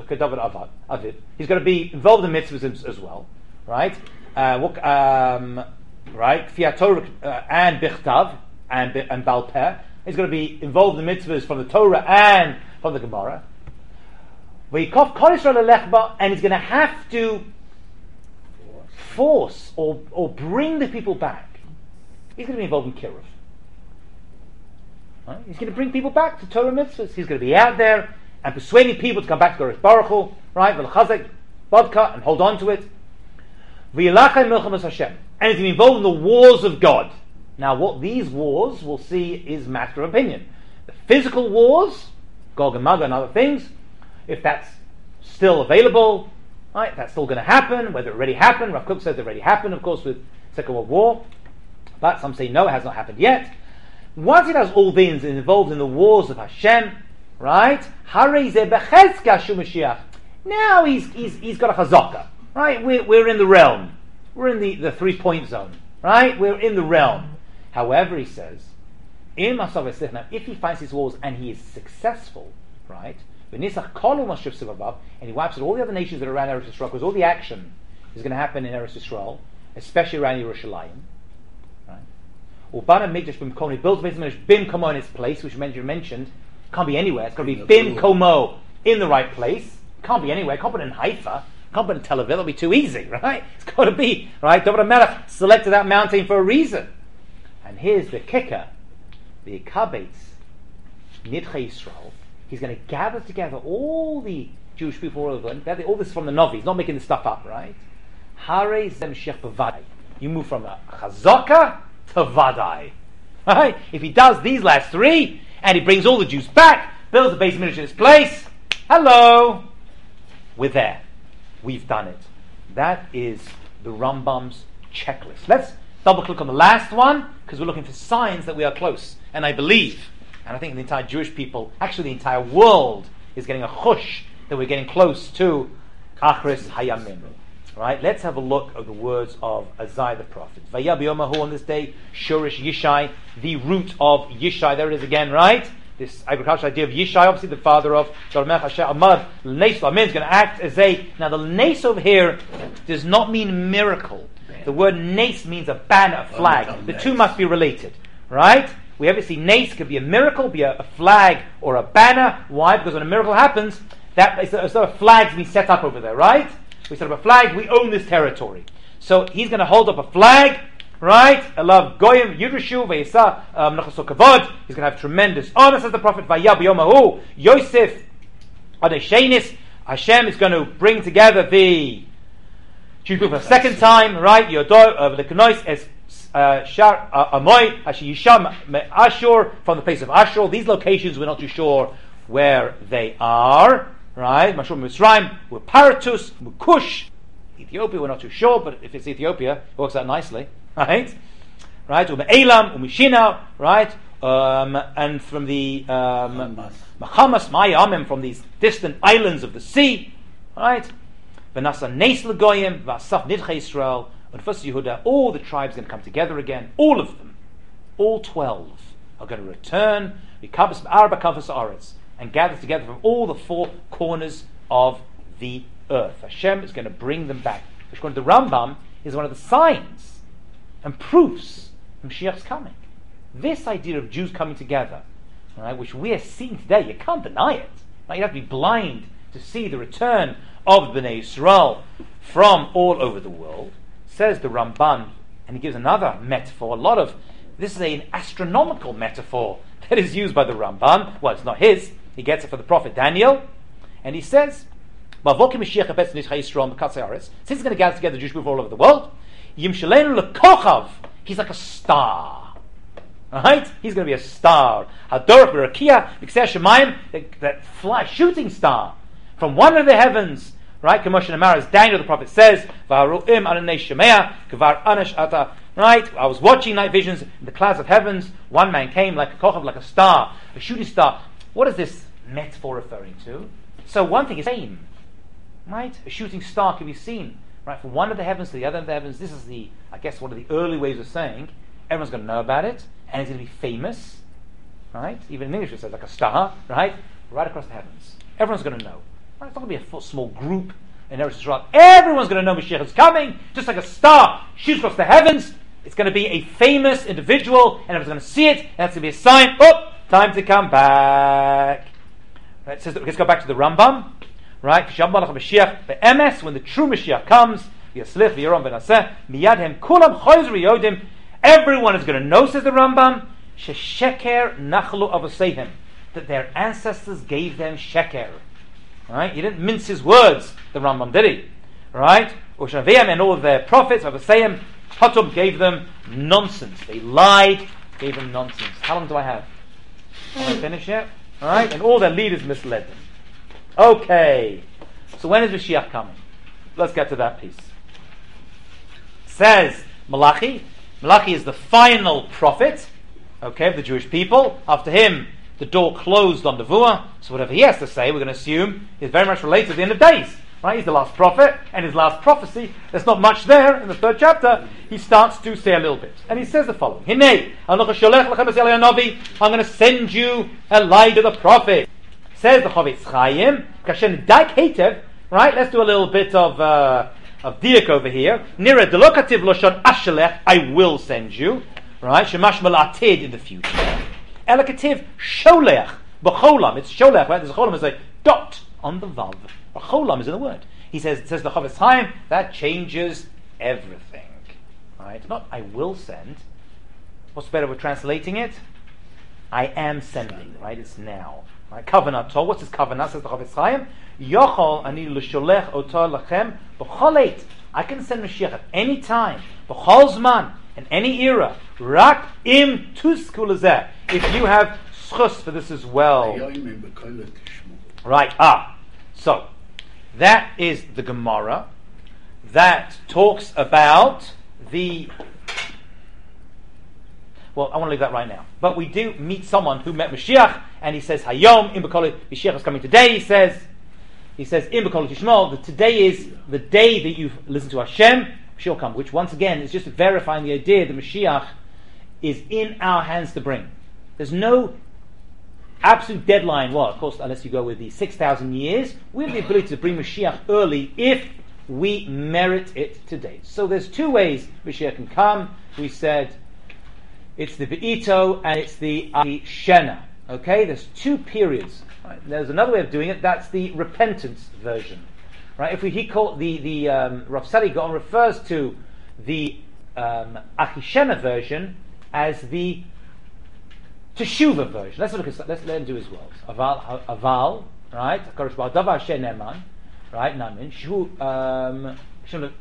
to be involved in mitzvahs as well, right? Right? Fiat Torah and Bichtav and Baal Peh. He's going to be involved in mitzvahs from the Torah and from the Gemara. And he's going to have to force or bring the people back. He's going to be involved in Kiruv. Right? He's going to bring people back to Torah mitzvahs. He's going to be out there and persuading people to come back to Goresh Baruch Hu, right? V'l'chazek, vodka, and hold on to it. V'yilachai milchamas Hashem. And he's going to be involved in the wars of God. Now, what these wars, we'll see, is matter of opinion. The physical wars, Gog and Magog and other things, if that's still available, right, that's still going to happen, whether it already happened. Rav Kook says it already happened, of course, with Second World War. But some say no, it has not happened yet. Once he does all things involved in the wars of Hashem, right? Now he's got a chazaka, right? We're in the realm. We're in the 3-point zone, right? We're in the realm. However, he says, if he finds his wars and he is successful, right? And he wipes out all the other nations that are around Eretz Yisrael, because all the action is going to happen in Eretz Yisrael, especially around Yerushalayim. Right? He builds Bim Komo in its place, which you mentioned. Can't be anywhere. It's got to be Bim Komo in the right place. Can't be anywhere. Can't put it in Haifa. Can't put it in Tel Aviv. That'll be too easy, right? It's got to be, right? David HaMelech selected that mountain for a reason. And here's the kicker. The Ikabetz, Nidchei Yisrael, he's going to gather together all the Jewish people all over the land. All this from the Novi. He's not making this stuff up, right? Hare Zem Shech B'Vadai. You move from a Chazaka to Vadai. Right? If he does these last three, and he brings all the Jews back, builds the base of in its place, hello! We're there. We've done it. That is the Rambam's checklist. Let's double click on the last one, because we're looking for signs that we are close. And I believe, and I think the entire Jewish people, actually the entire world, is getting a chush that we're getting close to Achris Hayamim. Right? Let's have a look at the words of Isaiah the prophet. Vayabi Yomahu on this day, Shurish Yishai, the root of Yishai. There it is again, right? This agricultural idea of Yishai, obviously the father of Dormech Hashem Amad. L'neis Lamin is going to act as a. Now the Nes over here does not mean miracle. The word Nes means a banner, a flag. The two must be related, right? We obviously Nes could be a miracle, be a flag or a banner. Why? Because when a miracle happens, that so a flag's been set up over there, right? We set up a flag, we own this territory. So he's going to hold up a flag, right? Elav Goyim Yidrishu Ve'isa Mnachaso Kavod. He's going to have tremendous honor, says the prophet. Vayab Yomahu Yosef Adeshenis. Hashem is going to bring together the Jewish people for the second time, right? Yodor of the Knois es Shar Amoy Yisham Ashur, from the place of Ashur. These locations we're not too sure where they are, right? Mashur Mitzrayim, we're Paratus, we're Kush, Ethiopia. We're not too sure, but if it's Ethiopia, it works out nicely, right? Right? Elam, Umishina, right? And from the Machamas, Mayamim, from these distant islands of the sea, right? V'nasa Nes L'Goyim, V'asaf Nidchei Yisrael, and first Yehuda, all the tribes are going to come together again, all of them, all 12 are going to return, V'kabas Arba Kavas Aretz, and gather together from all the four corners of the earth. Hashem is going to bring them back. Which, according to the Rambam, is one of the signs and proofs of Mashiach's coming. This idea of Jews coming together, right, which we are seeing today, you can't deny it. Right? You have to be blind to see the return of Bnei Yisrael from all over the world. Says the Ramban, and he gives another metaphor. This is an astronomical metaphor that is used by the Ramban. Well, it's not his. He gets it from the prophet Daniel, and he says, since he's going to gather together the Jewish people all over the world, he's like a star. Right? He's going to be a star. That fly, shooting star from one of the heavens. Right? As Daniel the prophet says, right? I was watching night visions in the clouds of heavens. One man came like a kochav, like a star, a shooting star. What is this metaphor referring to? So one thing is fame. Right? A shooting star can be seen, right, from one of the heavens to the other of the heavens. This is one of the early ways of saying everyone's going to know about it, and it's going to be famous, right? Even in English it says like a star, right across the heavens. Everyone's going to know. Right? It's not going to be a small group in Eretz Yisrael. Everyone's going to know Mashiach is coming, just like a star shoots across the heavens. It's going to be a famous individual, and everyone's going to see it, and that's going to be a sign. Oh, time to come back. Right? It says let's go back to the Rambam. Right, when the true Mashiach comes, everyone is going to know, says the Rambam, that their ancestors gave them sheker. Right, he didn't mince his words, the Rambam, did he? Right, and all of their prophets, Patum gave them nonsense. They lied, gave them nonsense. How long do I have? Am I finished yet? All right, and all their leaders misled them. Okay, so when is Mashiach coming? Let's get to that piece. Says Malachi. Malachi is the final prophet, okay, of the Jewish people. After him, the door closed on Nevuah. So whatever he has to say, we're going to assume is very much related to the end of days. Right? He's the last prophet, and his last prophecy, there's not much there in the third chapter. He starts to say a little bit. And he says the following. Hinei, I'm going to send you Elijah the prophet. Says the Chavetz Chaim, Kashem Daik Hetev, right? Let's do a little bit of diak over here. Nira delokativ loshon ashelech, I will send you, right? Shemash malatid in the future. Elakativ sholech, b'cholam, it's sholech, right? There's a cholam, it's a dot on the vav. A cholam is in the word. Says the Chavetz Chaim, that changes everything, right? Not I will send. What's better with translating it? I am sending, right? It's now. Right, Kavanah Tov. What's his Kavanah? Says the Chavetz Chaim. Yochol ani l'sholech otah lachem b'choleit. I can send Mashiach at any time, b'chol zman, in any era. Rak im tusku lezeh. If you have schus for this as well. Right. So that is the Gemara that talks about the. Well, I want to leave that right now. But we do meet someone who met Mashiach, and he says, Hayom, im b'kol, Mashiach is coming today, he says, im b'kol tishmol, that today is the day that you've listened to Hashem, Mashiach will come, which once again is just verifying the idea that Mashiach is in our hands to bring. There's no absolute deadline, well, of course, unless you go with the 6,000 years, we have the ability to bring Mashiach early if we merit it today. So there's two ways Mashiach can come. We said, it's the Be'ito and it's the Shena. Okay, there's two periods. Right? There's another way of doing it. That's the repentance version. Right? If he call the Rav Sadi Gaon refers to the Achishena version as the Teshuva version. Let's let him do his words. Aval, right? Davar sheneman, right? Namin shu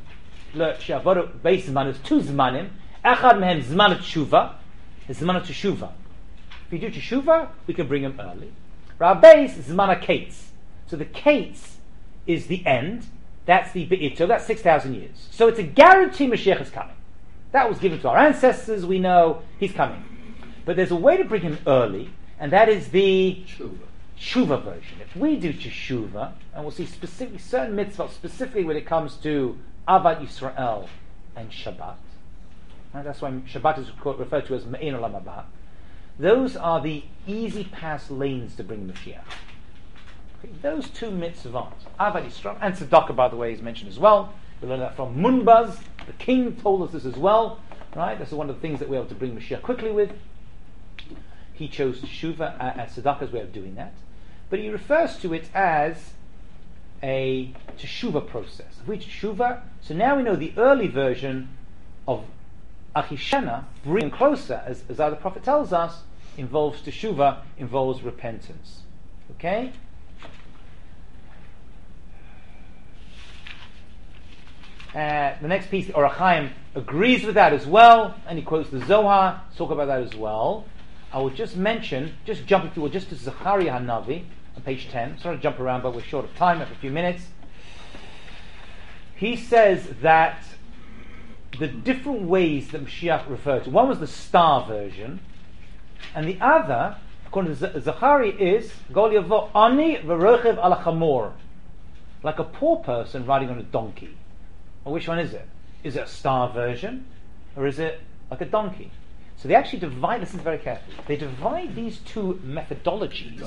Beis Zman is two Zmanim. Echad mehem Zman Tshuva, Zman Teshuva. If you do Teshuva, we can bring him early. Beis Zman Kates. So the Kates is the end. That's the Be'ito. That's 6,000 years. So it's a guarantee Mashiach is coming. That was given to our ancestors. We know he's coming. But there's a way to bring him early, and that is the Shuva version. If we do Teshuva, and we'll see specifically certain mitzvahs, specifically when it comes to Avad Yisrael and Shabbat. Right? That's why Shabbat is referred to as Me'in Olam Haba. Those are the easy pass lanes to bring Mashiach. Okay, those two mitzvahs, Avad Yisrael and Tzedakah, by the way, is mentioned as well. We learn that from Munbaz. The king told us this as well. Right? This is one of the things that we're able to bring Mashiach quickly with. He chose Teshuva and Tzedakah as a way of doing that. But he refers to it as a Teshuva process. If we Teshuva, so now we know the early version of Achishena, bringing closer, as the Prophet tells us, involves Teshuva, involves repentance. Okay? The next piece, Orach Chaim agrees with that as well, and he quotes the Zohar, talk about that as well. I will just mention, just jumping through, just to Zechariah Hanavi, on page 10. Sorry to jump around, but we're short of time, have a few minutes. He says that the different ways that Mashiach referred to, one was the star version, and the other, according to Zechariah, is Gol Yavo Ani V'Rochev Al Chamor, like a poor person riding on a donkey. Well, which one is it? Is it a star version, or is it like a donkey? So they actually divide, listen very carefully, they divide these two methodologies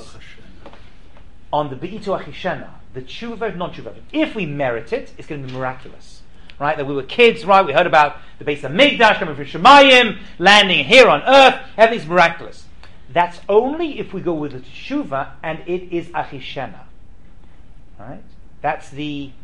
on the Be'ito Achishena, the Tshuva, non-Tshuva. If we merit it, it's going to be miraculous. Right? That we were kids, right? We heard about the Beis HaMikdash coming from Shemayim, landing here on earth, everything's miraculous. That's only if we go with the Tshuva, and it is Achishena. Right? That's the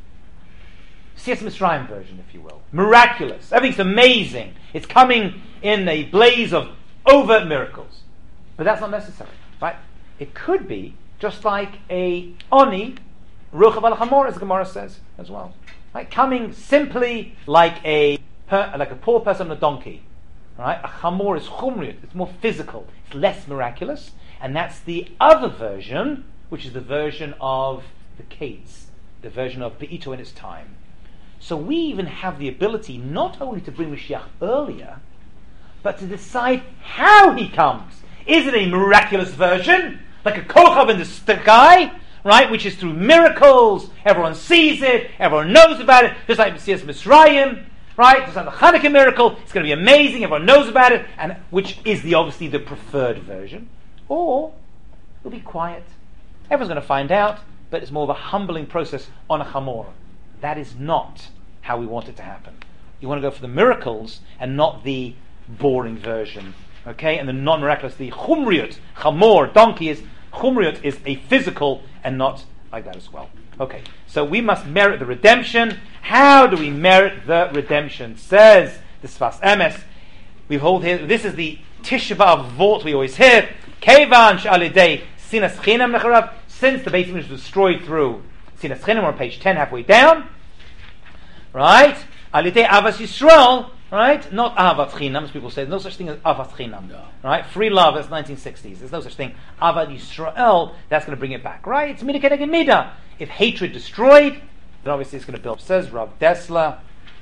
Siyas Mitzrayim version, if you will. Miraculous. Everything's amazing. It's coming in a blaze of overt miracles. But that's not necessary. Right? It could be just like a Oni, Ruchav al Chamor, as the Gemara says as well. Right? Coming simply like a poor person on a donkey. Right? A Chamor is Chumriyut. It's more physical. It's less miraculous. And that's the other version, which is the version of the Kates, the version of Be'ito in its time. So we even have the ability not only to bring Mashiach earlier, but to decide how he comes. Is it a miraculous version, like a kochav in the sky, right, which is through miracles, everyone sees it, everyone knows about it, just like Siyas Mitzrayim, right, just like the Hanukkah miracle, it's going to be amazing, everyone knows about it, and which is obviously the preferred version. Or it'll be quiet. Everyone's going to find out, but it's more of a humbling process on a chamor. That is not how we want it to happen. You want to go for the miracles and not the boring version. Okay? And the non-miraculous, the chumriyut, chamor, donkey is, chumriyut is a physical and not like that as well. Okay, so we must merit the redemption. How do we merit the redemption? Says the Sfas Emes. We hold here, this is the Tisha B'Av vault we always hear. Kevan she'alidei sinas chinam necharav, since the Beit Mikdash was destroyed through sinas chinam, on page 10, halfway down. Right? Alidei avas Yisrael, right? Not avat chinam, as people say. There's no such thing as avat chinam. No. Right? Free love, that's 1960s. There's no such thing. Avat Yisrael, that's going to bring it back. Right? It's midah keneged midah. If hatred destroyed, then obviously it's going to build. Says Rav Dessler.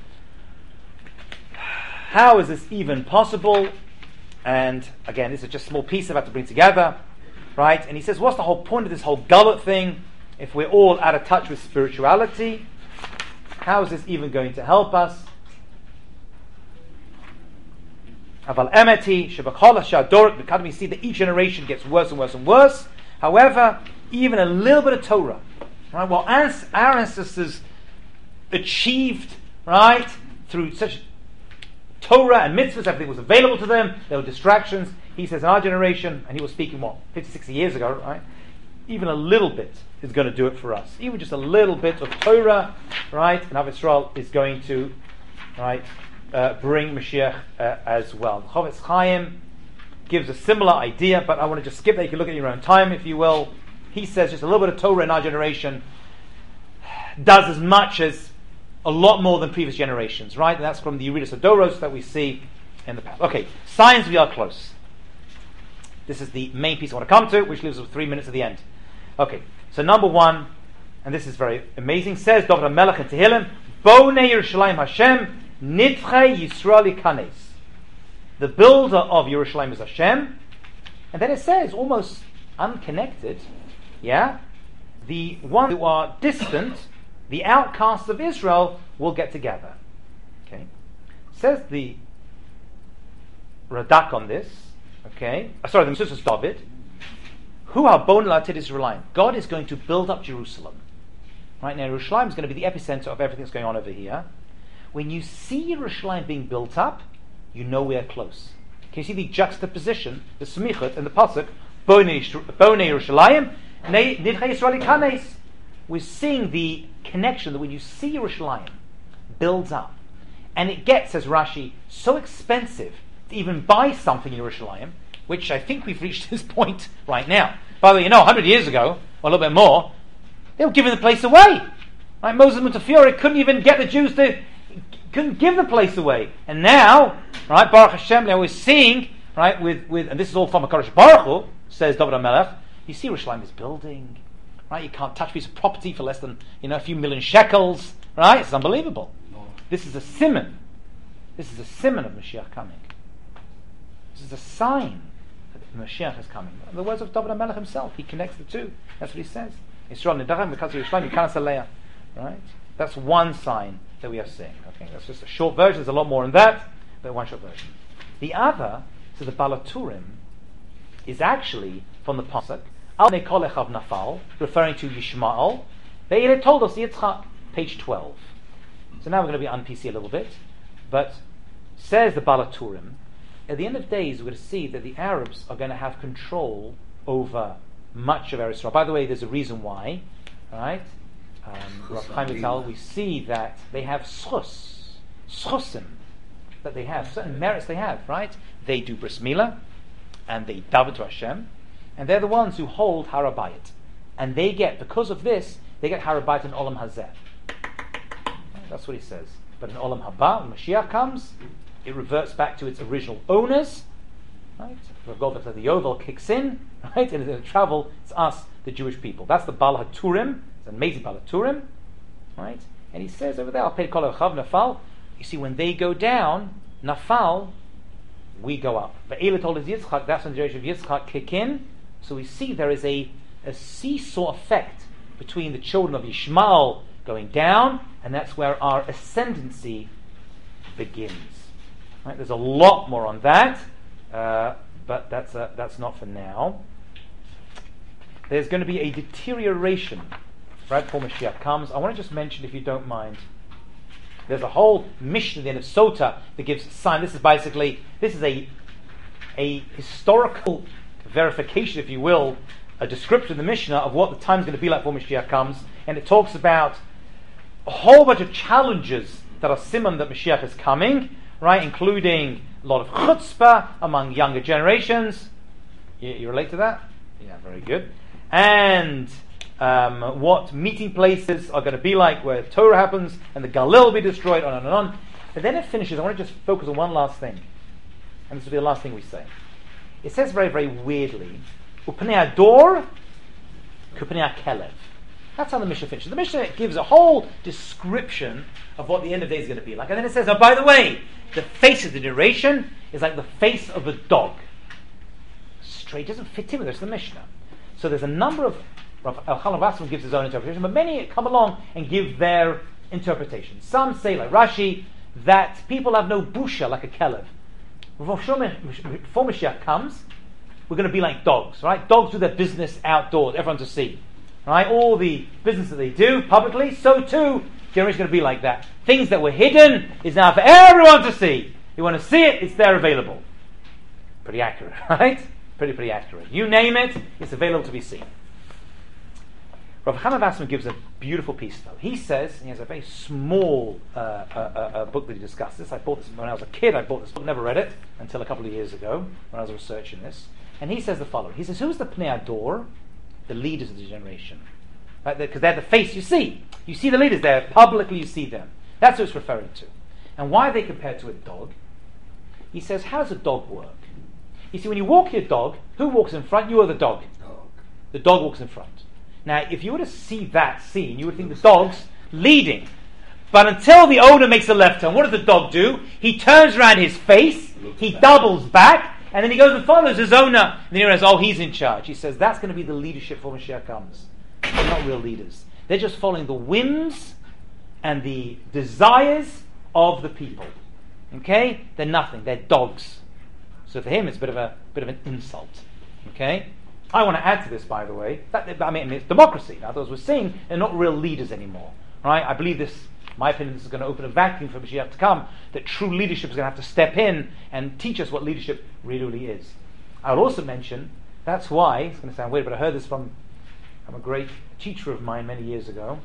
How is this even possible? And again, this is just a small piece I've had to bring together. Right? And he says, what's the whole point of this whole gullet thing? If we're all out of touch with spirituality, how is this even going to help us? Aval emeti shebachol hashador, because we see that each generation gets worse and worse and worse. However, even a little bit of Torah, right? Well, our ancestors achieved, right, through such Torah and mitzvahs, everything was available to them. There were distractions. He says in our generation, and he was speaking 50, 60 years ago, right? Even a little bit is going to do it for us. Even just a little bit of Torah, right? And Av Yisrael is going to, right, bring Mashiach as well. The Chofetz Chaim gives a similar idea, but I want to just skip that. You can look at your own time, if you will. He says just a little bit of Torah in our generation does as much as a lot more than previous generations, right? And that's from the Yeridas Hadoros that we see in the past. Okay, signs we are close. This is the main piece I want to come to, which leaves us with 3 minutes at the end. Okay, so number one, and this is very amazing, says David HaMelech in Tehillim, Bonei Yerushalayim Hashem, Nidchei Yisrael Kanes. The builder of Yerushalayim is Hashem. And then it says, almost unconnected, the ones who are distant, the outcasts of Israel, will get together. Okay, says the Radak on this. Okay, sorry, the Mesusos David. Who are bon latid Israelim? God is going to build up Jerusalem. Right now, Yerushalayim is going to be the epicenter of everything that's going on over here. When you see Yerushalayim being built up, you know we are close. Can you see the juxtaposition, the smichut and the pasuk? Bonei Yerushalayim, Nidchei Yisrael Kanes. We're seeing the connection that when you see Yerushalayim builds up, and it gets, says Rashi, so expensive to even buy something in Yerushalayim, which I think we've reached this point right now. By the way, 100 years ago, or a little bit more, they were giving the place away. Right? Moses Montefiore couldn't even get the Jews couldn't give the place away. And now, right, Baruch Hashem, now we're seeing, right, with and this is all from HaKadosh Baruch Hu, says David HaMelech, you see Yerushalayim is building, right? You can't touch a piece of property for less than, a few million shekels, right? It's unbelievable. No. This is a simon. This is a simon of Mashiach coming. This is a sign that Mashiach is coming. The words of David HaMelech himself, he connects the two. That's what he says. Right? That's one sign that we are seeing. Okay, that's just a short version. There's a lot more in that, but one short version. The other, so the Balaturim, is actually from the pasuk Al Nekolechav Nafal, referring to Yishmael. They had told us Yitzchak, page 12. So now we're going to be on PC a little bit, but says the Balaturim, at the end of days we're going to see that the Arabs are going to have control over much of Eretz Yisrael. By the way, there's a reason why, right? Rav Chaim Vital, we see that they have schusim, that they have certain merits they have, right? They do bris milah, and they daven to Hashem, and they're the ones who hold Harabayit, and they get, because of this, they get Harabayit in Olam Hazeh. Right? That's what he says. But in Olam Haba, when Mashiach comes, it reverts back to its original owners. Right? Rav Goldberg said the Yovel kicks in, right? And in the travel, it's us, the Jewish people. That's the Bal HaTurim. It's an amazing Bal HaTurim, right? And he says over there, Al Pei Kol Chav Nafal. You see, when they go down, Nafal, we go up. Ve'ela told us Yitzchak, that's when the generation of Yitzchak kick in. So we see there is a seesaw effect between the children of Yishmael going down, and that's where our ascendancy begins. Right? There's a lot more on that. But that's not for now. There's going to be a deterioration right before Mashiach comes. I want to just mention, if you don't mind, there's a whole mission at the end of Sota that gives sign. This is a historical verification, if you will, a description of the Mishnah of what the time is going to be like before Mashiach comes, and it talks about a whole bunch of challenges that are simon that Mashiach is coming, right, including a lot of chutzpah among younger generations. You relate to that? Yeah, very good. And what meeting places are going to be like where Torah happens and the Galil will be destroyed, on and on. But then it finishes. I want to just focus on one last thing. And this will be the last thing we say. It says very, very weirdly, Upnei Ador, Kupnei Kelev. That's how the Mishnah finishes. The Mishnah gives a whole description of what the end of days is going to be like. And then it says, oh, by the way, the face of the narration is like the face of a dog. Straight, doesn't fit in with this, the Mishnah. So there's a number of, Elchanan Wasserman gives his own interpretation, but many come along and give their interpretation. Some say, like Rashi, that people have no busha like a kelev. Before Mashiach comes, we're going to be like dogs, right? Dogs do their business outdoors, everyone to see. Right? All the business that they do publicly, so too, generation's going to be like that. Things that were hidden is now for everyone to see. You want to see it, it's there available. Pretty accurate, right? Pretty accurate. You name it, it's available to be seen. Rav Chaim Wasserman gives a beautiful piece, though. He says, he has a very small book that he discusses. I bought this when I was a kid. I bought this book, never read it until a couple of years ago when I was researching this. And he says the following. He says, who's the Pnei Ador? The leaders of the generation. Right? Because they're the face you see. You see the leaders there. Publicly you see them. That's what it's referring to. And why are they compared to a dog? He says, how does a dog work? You see, when you walk your dog, who walks in front? You or the dog? The dog walks in front. Now, if you were to see that scene, you would think the dog's leading. But until the owner makes a left turn, what does the dog do? He turns around his face, he doubles back, and then he goes and follows his owner. And then he realizes, oh, he's in charge. He says, that's going to be the leadership for Mashiach comes. They're not real leaders. They're just following the whims and the desires of the people. Okay? They're nothing. They're dogs. So for him, it's a bit of an insult. Okay? I want to add to this, by the way. It's democracy. Now, those we're seeing, they're not real leaders anymore. Right? I believe this, in my opinion, this is going to open a vacuum for Mashiach to come, that true leadership is going to have to step in and teach us what leadership really is. I will also mention, that's why, it's going to sound weird, but I heard this from a great teacher of mine many years ago.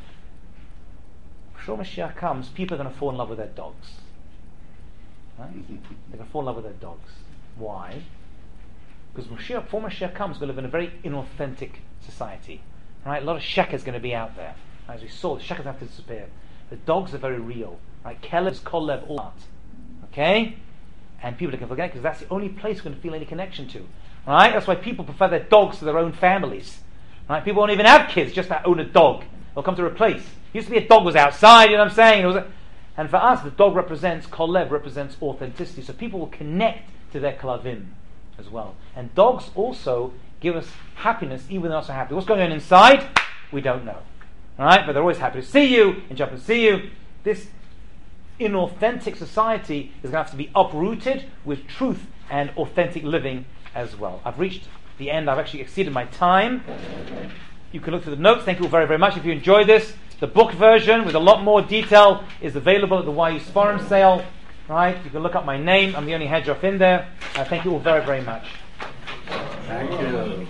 Before Mashiach comes, people are going to fall in love with their dogs. Right? They're going to fall in love with their dogs. Why? Because before Mashiach comes, we're going to live in a very inauthentic society. Right? A lot of sheker is going to be out there. As we saw, the shekers have to disappear. The dogs are very real. Right? Kelev's, Kolev, all that. Okay? And people can forget it because that's the only place we're going to feel any connection to. Right? That's why people prefer their dogs to their own families. Right? People won't even have kids, just to own a dog. They'll come to replace. Used to be a dog was outside, you know what I'm saying? And for us, the dog represents, Kolev represents authenticity. So people will connect to their klavim as well. And dogs also give us happiness even when they're not so happy. What's going on inside? We don't know. Alright? But they're always happy to see you, and jump and see you. This inauthentic society is going to have to be uprooted with truth and authentic living as well. I've reached the end. I've actually exceeded my time. You can look through the notes. Thank you all very, very much. If you enjoyed this, the book version with a lot more detail is available at the YU Forum sale. Right? You can look up my name. I'm the only hedge-off in there. Thank you all very, very much. Thank you.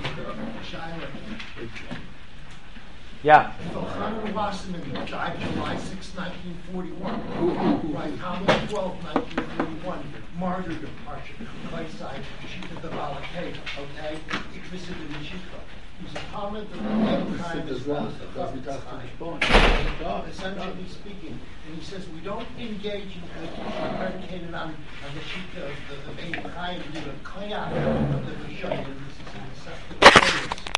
Yeah. Elchanan Wasserman died July 6, 1941. Right, Thomas 12, 1941. Martyrdom, Archibald Shita the Balakay, okay? It was in the Mishikha. He was a comment of mankind as well as the Chafetz Chaim. Essentially speaking, and he says we don't engage in predicated on the Shita of the Ein Chaim, the Koyach of the Mishikha. This is in the second